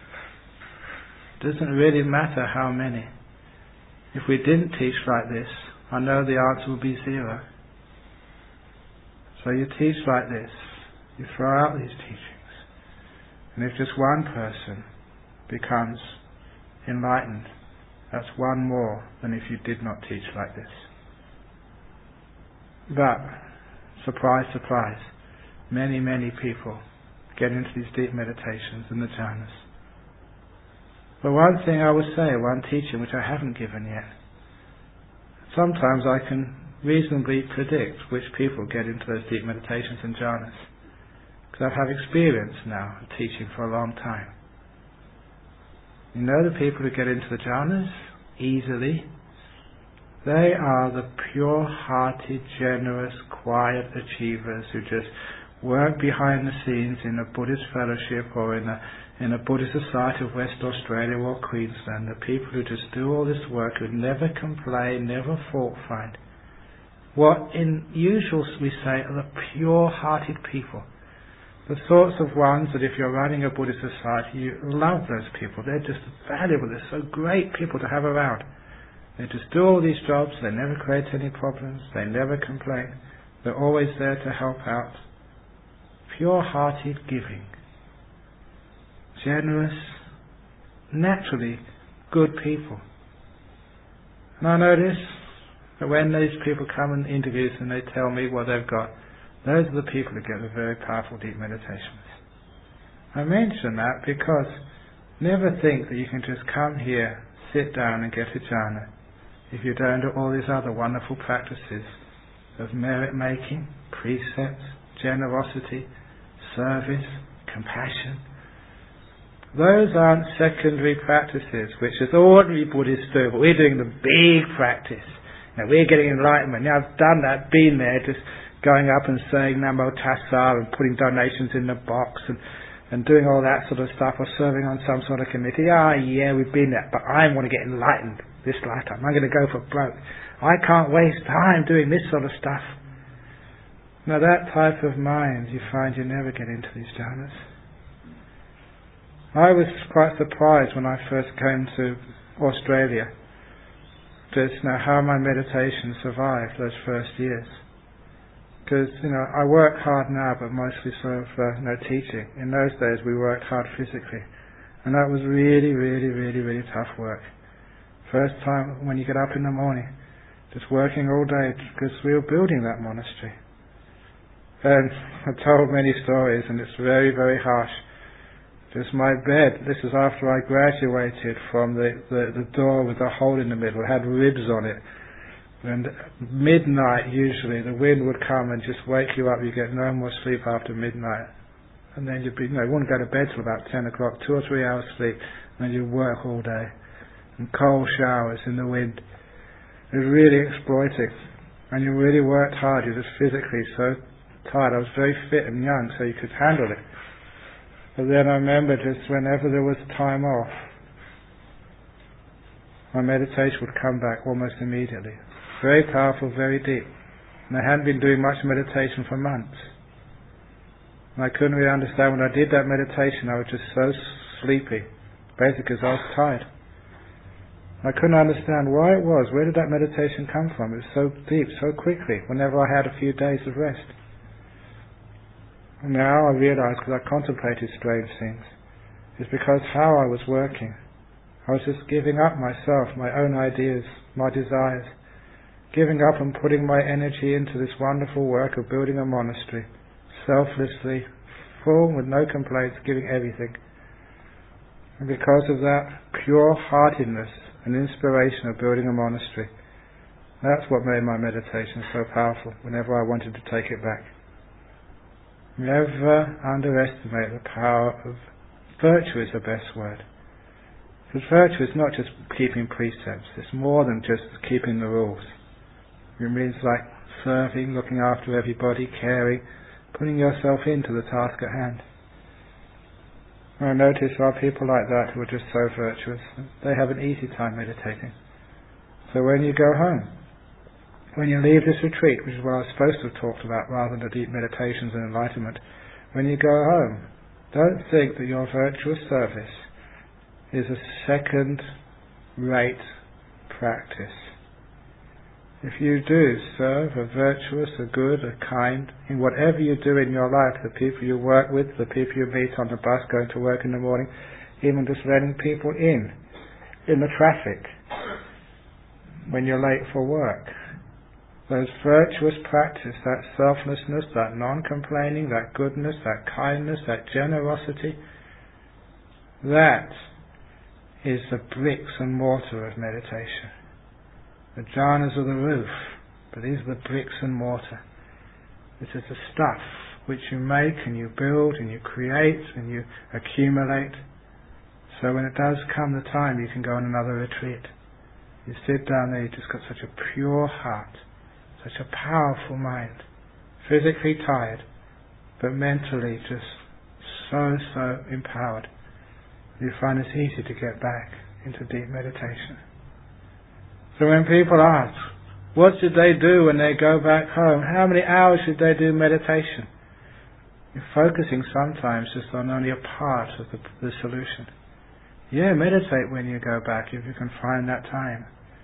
It doesn't really matter how many. If we didn't teach like this, I know the answer would be zero. So you teach like this, you throw out these teachings, and if just one person becomes enlightened, that's one more than if you did not teach like this. But, surprise, surprise, many, many people get into these deep meditations and the jhanas. But one thing I will say, one teaching which I haven't given yet, sometimes I can reasonably predict which people get into those deep meditations and jhanas, because I've had experience now of teaching for a long time. You know the people who get into the jhanas easily? They are the pure-hearted, generous, quiet achievers who just work behind the scenes in a Buddhist fellowship or in a in a Buddhist society of West Australia or Queensland. The people who just do all this work, who never complain, never fault find. What in usual we say are the pure-hearted people. The sorts of ones that if you're running a Buddhist society, you love those people. They're just valuable. They're so great people to have around. They just do all these jobs. They never create any problems. They never complain. They're always there to help out. Pure-hearted giving. Generous, naturally good people. And I notice that when these people come and interviews and they tell me what they've got, those are the people who get the very powerful deep meditations. I mention that because never think that you can just come here, sit down and get a jhana if you don't do all these other wonderful practices of merit making, precepts, generosity, service, compassion. Those aren't secondary practices which as ordinary Buddhists do, but we're doing the big practice. Now we're getting enlightenment. Now I've done that, been there, just going up and saying Namo Tassa and putting donations in the box and, and doing all that sort of stuff, or serving on some sort of committee. Ah, yeah, we've been there, but I want to get enlightened this lifetime. I'm going to go for broke. I can't waste time doing this sort of stuff. Now that type of mind, you find you never get into these jhanas. I was quite surprised when I first came to Australia, just you know how my meditation survived those first years. Because you know I work hard now, but mostly sort of uh, you know teaching. In those days, we worked hard physically, and that was really, really, really, really tough work. First time when you get up in the morning, just working all day because we were building that monastery. And I told many stories, and it's very, very harsh. Just my bed, this is after I graduated from the, the, the door with a hole in the middle, it had ribs on it. And midnight usually, the wind would come and just wake you up, you get no more sleep after midnight. And then you'd be, you know, you wouldn't go to bed till about ten o'clock, two or three hours sleep, and then you'd work all day. And cold showers in the wind. It was really exploiting. and you really worked hard, you're just physically so tired. I was very fit and young, so you could handle it. But then I remember just whenever there was time off, my meditation would come back almost immediately. Very powerful, very deep. And I hadn't been doing much meditation for months. And I couldn't really understand when I did that meditation, I was just so sleepy, basically because I was tired. I couldn't understand why it was. Where did that meditation come from? It was so deep, so quickly, whenever I had a few days of rest. And now I realize, because I contemplated strange things, it's because how I was working. I was just giving up myself, my own ideas, my desires, giving up and putting my energy into this wonderful work of building a monastery, selflessly, full, with no complaints, giving everything. And because of that pure-heartedness and inspiration of building a monastery, that's what made my meditation so powerful whenever I wanted to take it back. Never underestimate the power of virtue is the best word. Because virtue is not just keeping precepts, it's more than just keeping the rules. It means like serving, looking after everybody, caring, putting yourself into the task at hand. I notice there are people like that who are just so virtuous. They have an easy time meditating. So when you go home, when you leave this retreat, which is what I was supposed to have talked about rather than the deep meditations and enlightenment, when you go home, don't think that your virtuous service is a second-rate practice. If you do serve a virtuous, a good, a kind, in whatever you do in your life, the people you work with, the people you meet on the bus going to work in the morning, even just letting people in, in the traffic, when you're late for work, those virtuous practice, that selflessness, that non-complaining, that goodness, that kindness, that generosity, that is the bricks and mortar of meditation. The jhanas are the roof, but these are the bricks and mortar. This is the stuff which you make and you build and you create and you accumulate. So when it does come the time you can go on another retreat, you sit down there, you've just got such a pure heart, such a powerful mind, physically tired, but mentally just so, so empowered. You find it's easy to get back into deep meditation. So when people ask, what should they do when they go back home? How many hours should they do meditation? You're focusing sometimes just on only a part of the, the solution. Yeah, meditate when you go back if you can find that time.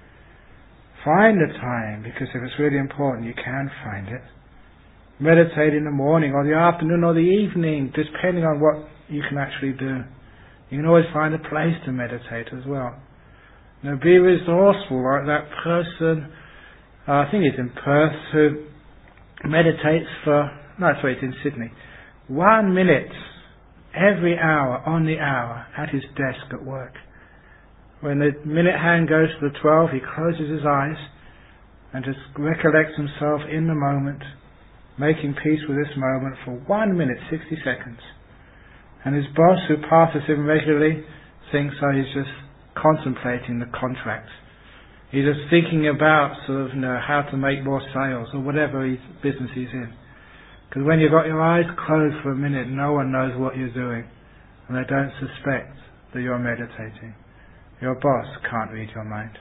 Find the time, because if it's really important, you can find it. Meditate in the morning or the afternoon or the evening, depending on what you can actually do. You can always find a place to meditate as well. Now be resourceful, like that person, uh, I think he's in Perth, who meditates for, no sorry, it's in Sydney, one minute every hour, on the hour, at his desk at work. When the minute hand goes to the twelve, he closes his eyes and just recollects himself in the moment, making peace with this moment for one minute, sixty seconds. And his boss, who passes him regularly, thinks, oh, he's just contemplating the contract. He's just thinking about sort of, you know, how to make more sales or whatever he's, business he's in. Because when you've got your eyes closed for a minute, no one knows what you're doing, and they don't suspect that you're meditating. Your boss can't read your mind.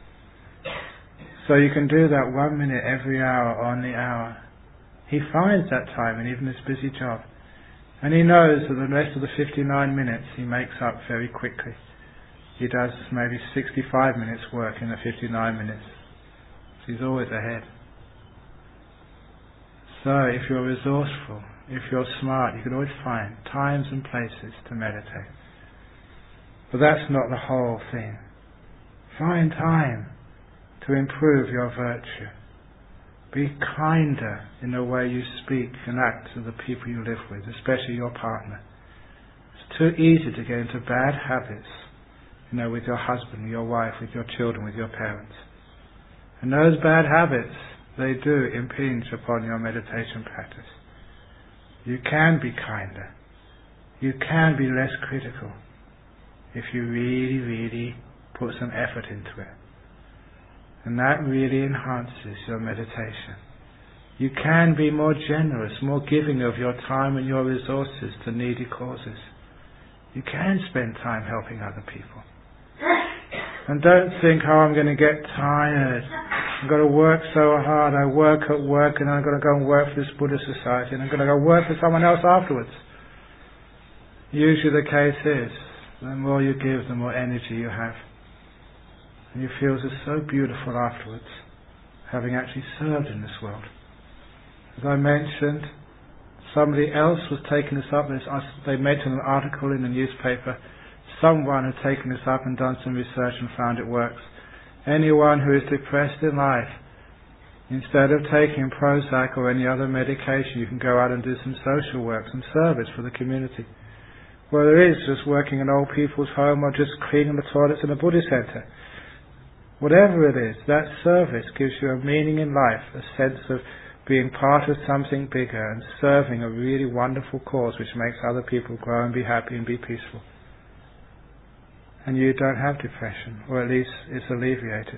So you can do that one minute every hour on the hour. He finds that time in even his busy job. And he knows that the rest of the fifty-nine minutes he makes up very quickly. He does maybe sixty-five minutes work in the fifty-nine minutes. So he's always ahead. So if you're resourceful, if you're smart, you can always find times and places to meditate. But that's not the whole thing. Find time to improve your virtue. Be kinder in the way you speak and act to the people you live with, especially your partner. It's too easy to get into bad habits, you know, with your husband, your wife, with your children, with your parents. And those bad habits, they do impinge upon your meditation practice. You can be kinder. You can be less critical if you really, really put some effort into it. And that really enhances your meditation. You can be more generous, more giving of your time and your resources to needy causes. You can spend time helping other people. And don't think, oh, I'm going to get tired. I've got to work so hard. I work at work and I'm going to go and work for this Buddhist society and I'm going to go work for someone else afterwards. Usually the case is, the more you give, the more energy you have. And you feel it's so beautiful afterwards, having actually served in this world. As I mentioned, somebody else was taking this up. They mentioned an article in the newspaper. Someone had taken this up and done some research and found it works. Anyone who is depressed in life, instead of taking Prozac or any other medication, you can go out and do some social work, some service for the community. Whether it is just working in old people's home or just cleaning the toilets in a Buddhist center. Whatever it is, that service gives you a meaning in life, a sense of being part of something bigger and serving a really wonderful cause which makes other people grow and be happy and be peaceful. And you don't have depression, or at least it's alleviated.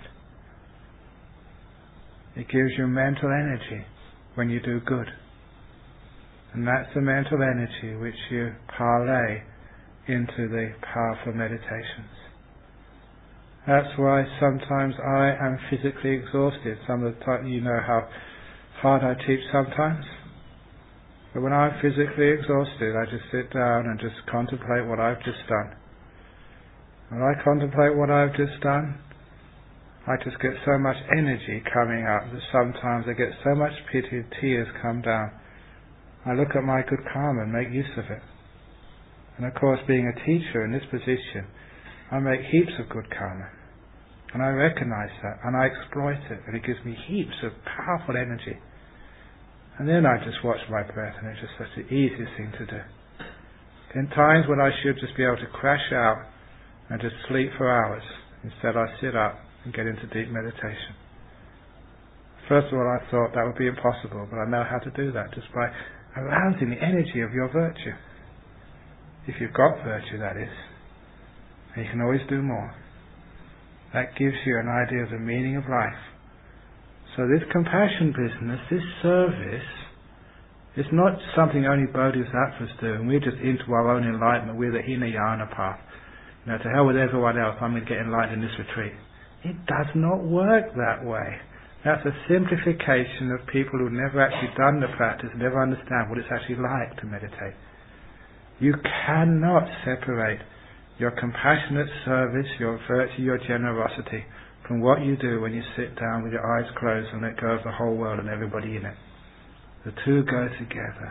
It gives you mental energy when you do good. And that's the mental energy which you parlay into the powerful meditations. That's why sometimes I am physically exhausted. Some of the time, you know how hard I teach sometimes. But when I'm physically exhausted, I just sit down and just contemplate what I've just done. When I contemplate what I've just done, I just get so much energy coming up that sometimes I get so much pity, tears come down. I look at my good karma and make use of it. And of course, being a teacher in this position, I make heaps of good karma. And I recognize that, and I exploit it, and it gives me heaps of powerful energy. And then I just watch my breath, and it's just such the easiest thing to do. In times when I should just be able to crash out and just sleep for hours, instead I sit up and get into deep meditation. First of all, I thought that would be impossible, but I know how to do that just by arousing the energy of your virtue. If you've got virtue, that is. And you can always do more. That gives you an idea of the meaning of life. So this compassion business, this service, is not something only bodhisattvas do, and we're just into our own enlightenment, we're the Hinayana path. You know, to hell with everyone else, I'm going to get enlightened in this retreat. It does not work that way. That's a simplification of people who've never actually done the practice, never understand what it's actually like to meditate. You cannot separate your compassionate service, your virtue, your generosity from what you do when you sit down with your eyes closed and let go of the whole world and everybody in it. The two go together.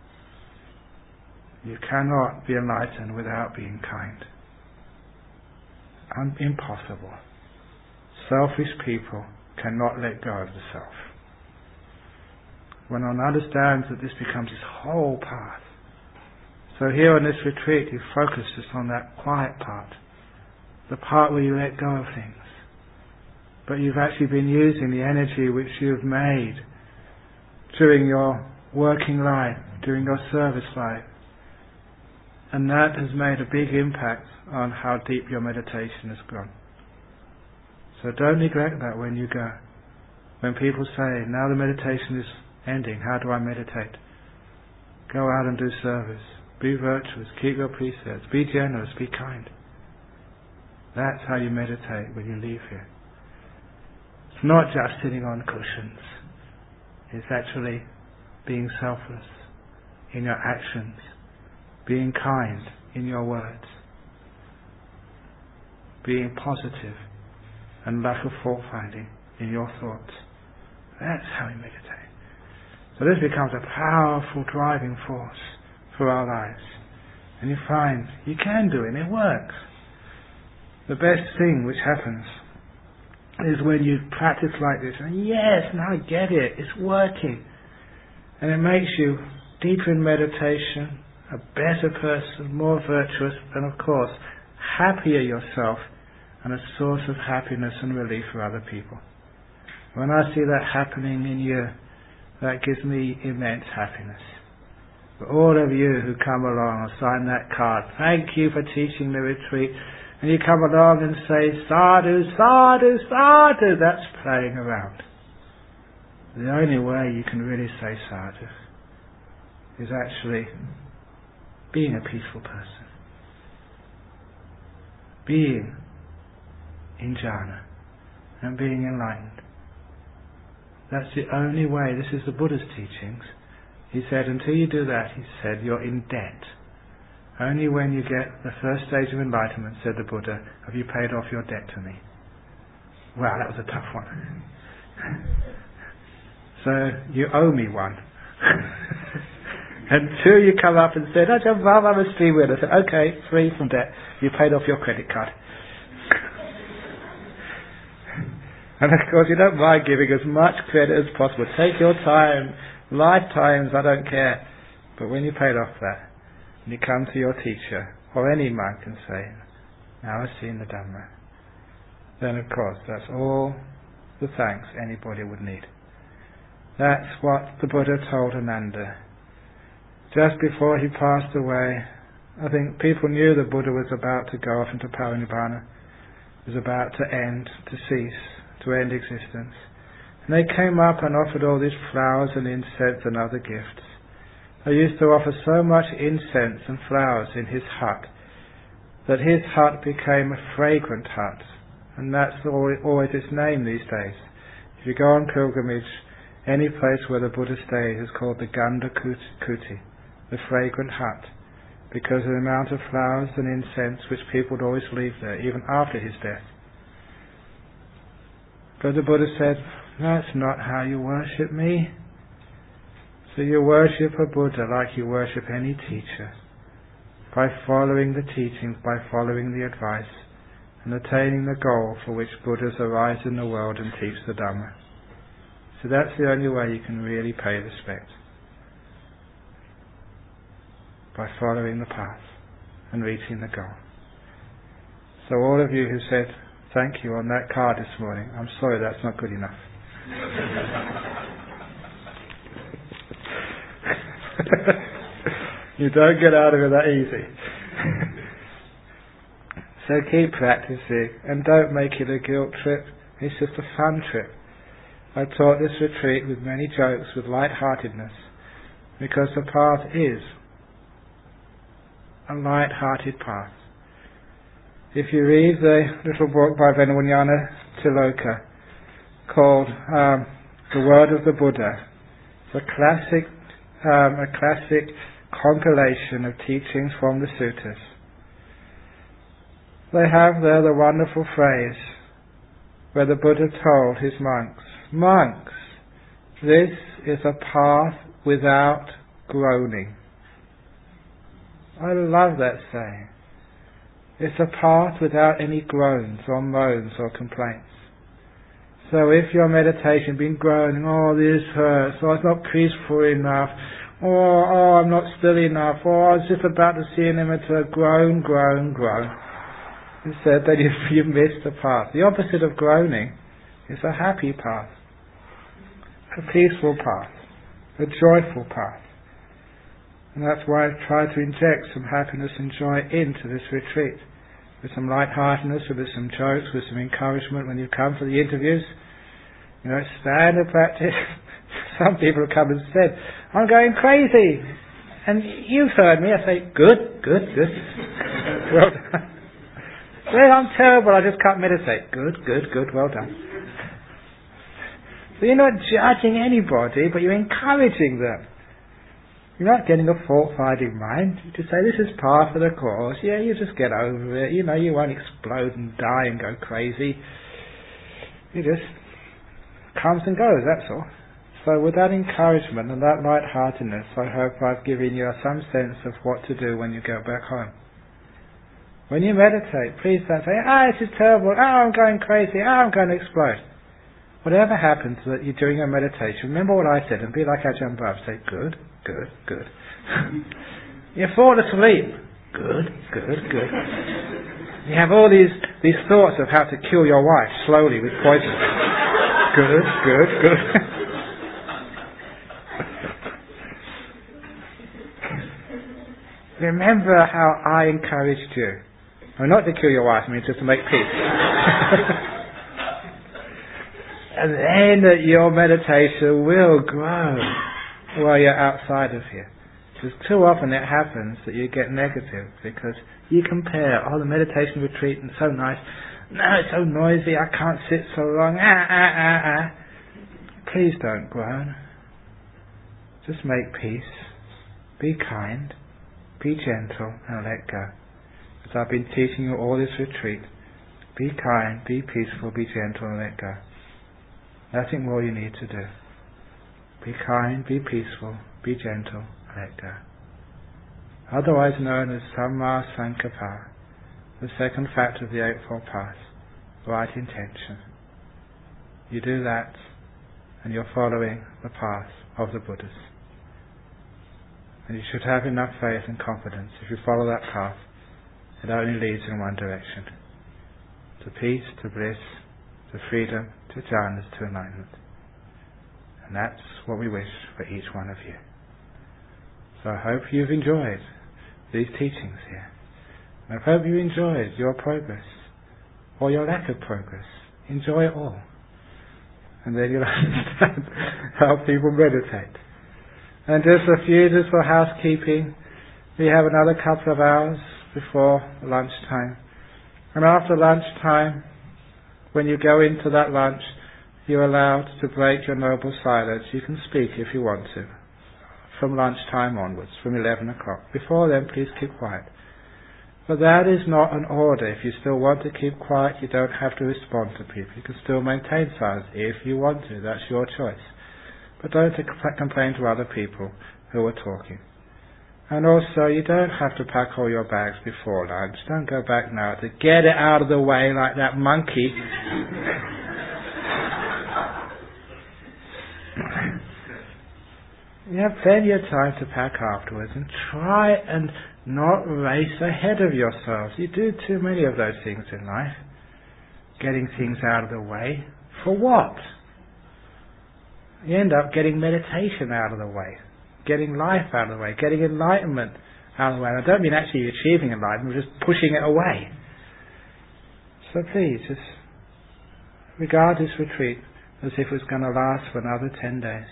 You cannot be enlightened without being kind. Un- impossible. Selfish people cannot let go of the self. When one understands that this becomes his whole path. So here on this retreat you focus just on that quiet part, the part where you let go of things. But you've actually been using the energy which you've made during your working life, during your service life. And that has made a big impact on how deep your meditation has gone. So don't neglect that when you go. When people say, now the meditation is ending, how do I meditate? Go out and do service. Be virtuous, keep your precepts, be generous, be kind. That's how you meditate when you leave here. It's not just sitting on cushions. It's actually being selfless in your actions, being kind in your words, being positive and lack of fault-finding in your thoughts. That's how you meditate. So this becomes a powerful driving force for our lives. And you find you can do it, and it works. The best thing which happens is when you practice like this, and yes, now I get it, it's working. And it makes you deeper in meditation, a better person, more virtuous, and of course, happier yourself, and a source of happiness and relief for other people. When I see that happening in you, that gives me immense happiness. For all of you who come along or sign that card, thank you for teaching the retreat. And you come along and say, sadhu, sadhu, sadhu, that's playing around. The only way you can really say sadhu is actually being a peaceful person. Being in jhana and being enlightened. That's the only way. This is the Buddha's teachings. He said, until you do that, he said, you're in debt. Only when you get the first stage of enlightenment, said the Buddha, have you paid off your debt to me. Wow, that was a tough one. So, you owe me one. Until you come up and said, Ajahn Brahm, I'm a stream winner. I said, okay, free from debt. You paid off your credit card. And of course, you don't mind giving as much credit as possible. Take your time, lifetimes, I don't care. But when you paid off that, and you come to your teacher, or any monk, and say, now I've seen the Dhamma, then of course, that's all the thanks anybody would need. That's what the Buddha told Ananda. Just before he passed away, I think people knew the Buddha was about to go off into Parinibbana, was about to end, to cease, to end existence. And they came up and offered all these flowers and incense and other gifts. They used to offer so much incense and flowers in his hut that his hut became a fragrant hut. And that's always its name these days. If you go on pilgrimage, any place where the Buddha stays is called the Ganda Kuti, the fragrant hut, because of the amount of flowers and incense which people would always leave there, even after his death. But the Buddha said, that's not how you worship me. So you worship a Buddha like you worship any teacher, by following the teachings, by following the advice, and attaining the goal for which Buddhas arise in the world and teach the Dhamma. So that's the only way you can really pay respect, by following the path and reaching the goal. So all of you who said thank you on that card this morning, I'm sorry that's not good enough. You don't get out of it that easy. So keep practicing and don't make it a guilt trip. It's just a fun trip. I taught this retreat with many jokes, with light-heartedness, because the path is a light-hearted path. If you read the little book by Venerable Jnana Tiloka called um, The Word of the Buddha, it's a classic, um, a classic compilation of teachings from the suttas. They have there the wonderful phrase where the Buddha told his monks, monks, this is a path without groaning. I love that saying. It's a path without any groans or moans or complaints. So if your meditation been groaning, oh this hurts, or it's not peaceful enough, or oh I'm not still enough, or I was just about to see an imitator, groan, groan, groan. Instead, then you've, you've missed the path. The opposite of groaning is a happy path, a peaceful path, a joyful path. And that's why I've tried to inject some happiness and joy into this retreat, with some light-heartedness, with some jokes, with some encouragement when you come for the interviews. You know, standard practice. Some people have come and said, I'm going crazy. And you've heard me. I say, good, good, good. Well done. Well, I'm terrible, I just can't meditate. Good, good, good, well done. So you're not judging anybody, but you're encouraging them. You're not getting a fault-finding mind. You just say, this is part of the course. Yeah, you just get over it. You know, you won't explode and die and go crazy. You just comes and goes, that's all. So with that encouragement and that light-heartedness, I hope I've given you some sense of what to do when you go back home. When you meditate, please don't say, ah, this is terrible, ah, I'm going crazy, ah, I'm going to explode. Whatever happens that you're doing your meditation, remember what I said and be like Ajahn Brahm. Say, good, good, good. You fall asleep. Good, good, good. You have all these, these thoughts of how to kill your wife slowly with poison. Good, good, good. Remember how I encouraged you I mean, not to kill your wife, I mean just to make peace. And then your meditation will grow while you're outside of here. Because too often it happens that you get negative because you compare, oh, the meditation retreat is so nice. No, it's so noisy, I can't sit so long. Ah, ah, ah, ah. Please don't groan. Just make peace. Be kind. Be gentle and let go. As I've been teaching you all this retreat, be kind, be peaceful, be gentle and let go. Nothing more you need to do. Be kind, be peaceful, be gentle, let go. Otherwise known as Samma Sankappa, the second factor of the Eightfold Path, right intention. You do that and you're following the path of the Buddhas. And you should have enough faith and confidence. If you follow that path, it only leads in one direction. To peace, to bliss, to freedom, to jhanas, to enlightenment. And that's what we wish for each one of you. So I hope you've enjoyed these teachings here. And I hope you enjoyed your progress, or your lack of progress. Enjoy it all. And then you'll understand how people meditate. And just a few, just for housekeeping, we have another couple of hours before lunchtime. And after lunchtime, when you go into that lunch, you're allowed to break your noble silence. You can speak if you want to, from lunchtime onwards, from eleven o'clock. Before then, please keep quiet. But that is not an order. If you still want to keep quiet, you don't have to respond to people. You can still maintain silence if you want to. That's your choice. But don't complain to other people who are talking. And also, you don't have to pack all your bags before lunch. Don't go back now to get it out of the way like that monkey. You have plenty of time to pack afterwards, and try and not race ahead of yourselves. You do too many of those things in life. Getting things out of the way. For what? You end up getting meditation out of the way. Getting life out of the way. Getting enlightenment out of the way. And I don't mean actually achieving enlightenment, just pushing it away. So please, just regard this retreat as if it's going to last for another ten days.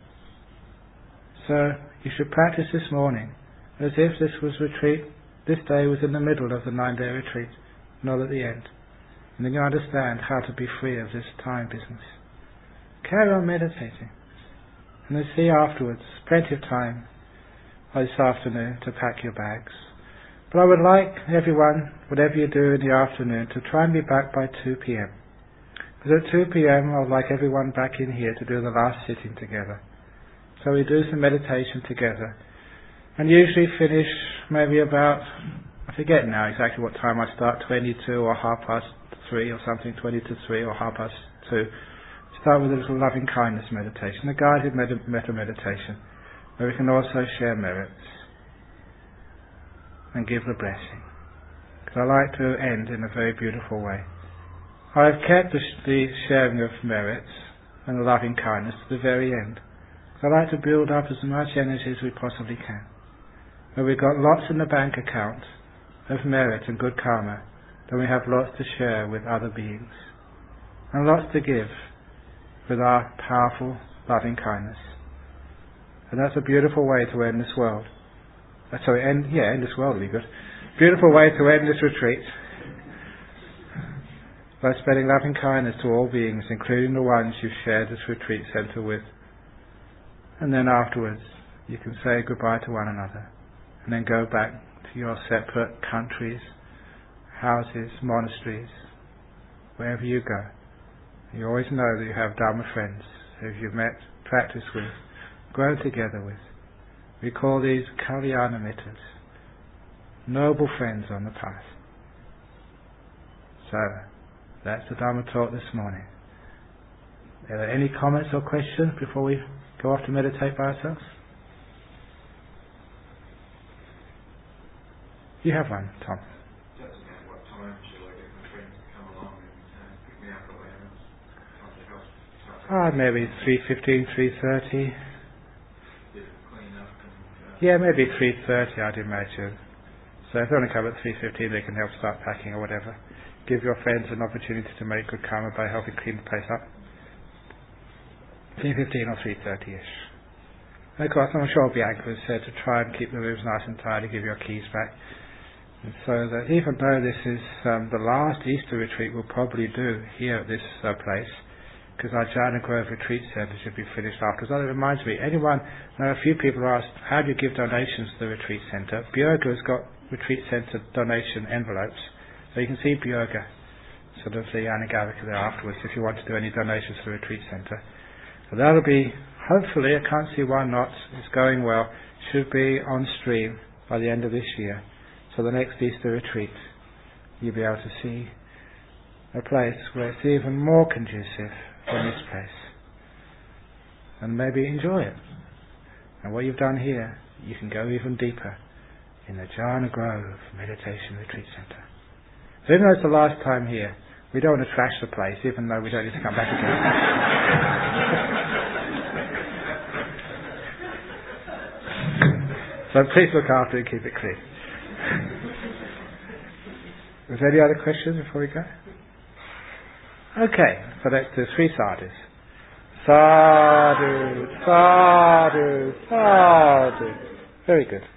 So you should practice this morning as if this was retreat, this day was in the middle of the nine-day retreat, not at the end. And then you understand how to be free of this time business. Carry on meditating. And then see afterwards, plenty of time this afternoon to pack your bags. But I would like everyone, whatever you do in the afternoon, to try and be back by two p.m. Because at two p.m. I would like everyone back in here to do the last sitting together. So we do some meditation together. And usually finish maybe about, I forget now exactly what time I start, twenty-two or half past three or something, twenty to three or half past two. Start with a little loving kindness meditation, a guided meta, meta meditation, where we can also share merits and give the blessing. Because I like to end in a very beautiful way. I've kept the, the sharing of merits and the loving kindness to the very end. I like to build up as much energy as we possibly can. When we've got lots in the bank account of merit and good karma, then we have lots to share with other beings. And lots to give with our powerful, loving kindness. And that's a beautiful way to end this world. Uh, sorry, end, yeah, end this world would be good. Beautiful way to end this retreat. By spreading loving kindness to all beings, including the ones you've shared this retreat center with. And then afterwards, you can say goodbye to one another. And then go back to your separate countries, houses, monasteries, wherever you go. You always know that you have Dharma friends who you've met, practiced with, grown together with. We call these Kalyana Mittas, noble friends on the path. So, that's the Dharma talk this morning. Are there any comments or questions before we go off to meditate by ourselves? You have one, Tom. Just about what time shall I get my friends to come along and uh, pick me up or whatever? Ah, maybe three fifteen, three thirty. Clean up and, uh, Yeah, maybe three thirty, I'd imagine. So if they want to come at three fifteen, they can help start packing or whatever. Give your friends an opportunity to make good karma by helping clean the place up. three fifteen or three thirty-ish. And of course, I'm sure Bianca has said to try and keep the rooms nice and tidy, give your keys back. And so that even though this is um, the last Easter retreat we'll probably do here at this uh, place, because our Jhana Grove Retreat Centre should be finished after. So that reminds me, anyone, I know a few people asked, how do you give donations to the retreat centre? Björga has got retreat centre donation envelopes. So you can see Björga, sort of the Anagavika there afterwards, if you want to do any donations to the retreat centre. So that'll be, hopefully, I can't see why not, it's going well, should be on stream by the end of this year. So the next Easter retreat, you'll be able to see a place where it's even more conducive than this place. And maybe enjoy it. And what you've done here, you can go even deeper in the Jhana Grove Meditation Retreat Centre. So even though it's the last time here, we don't want to trash the place, even though we don't need to come back again. So please look after it and keep it clean. Was there any other questions before we go? Okay, so let's do three sadhus. Sadhu, sadhu, sadhu. Very good.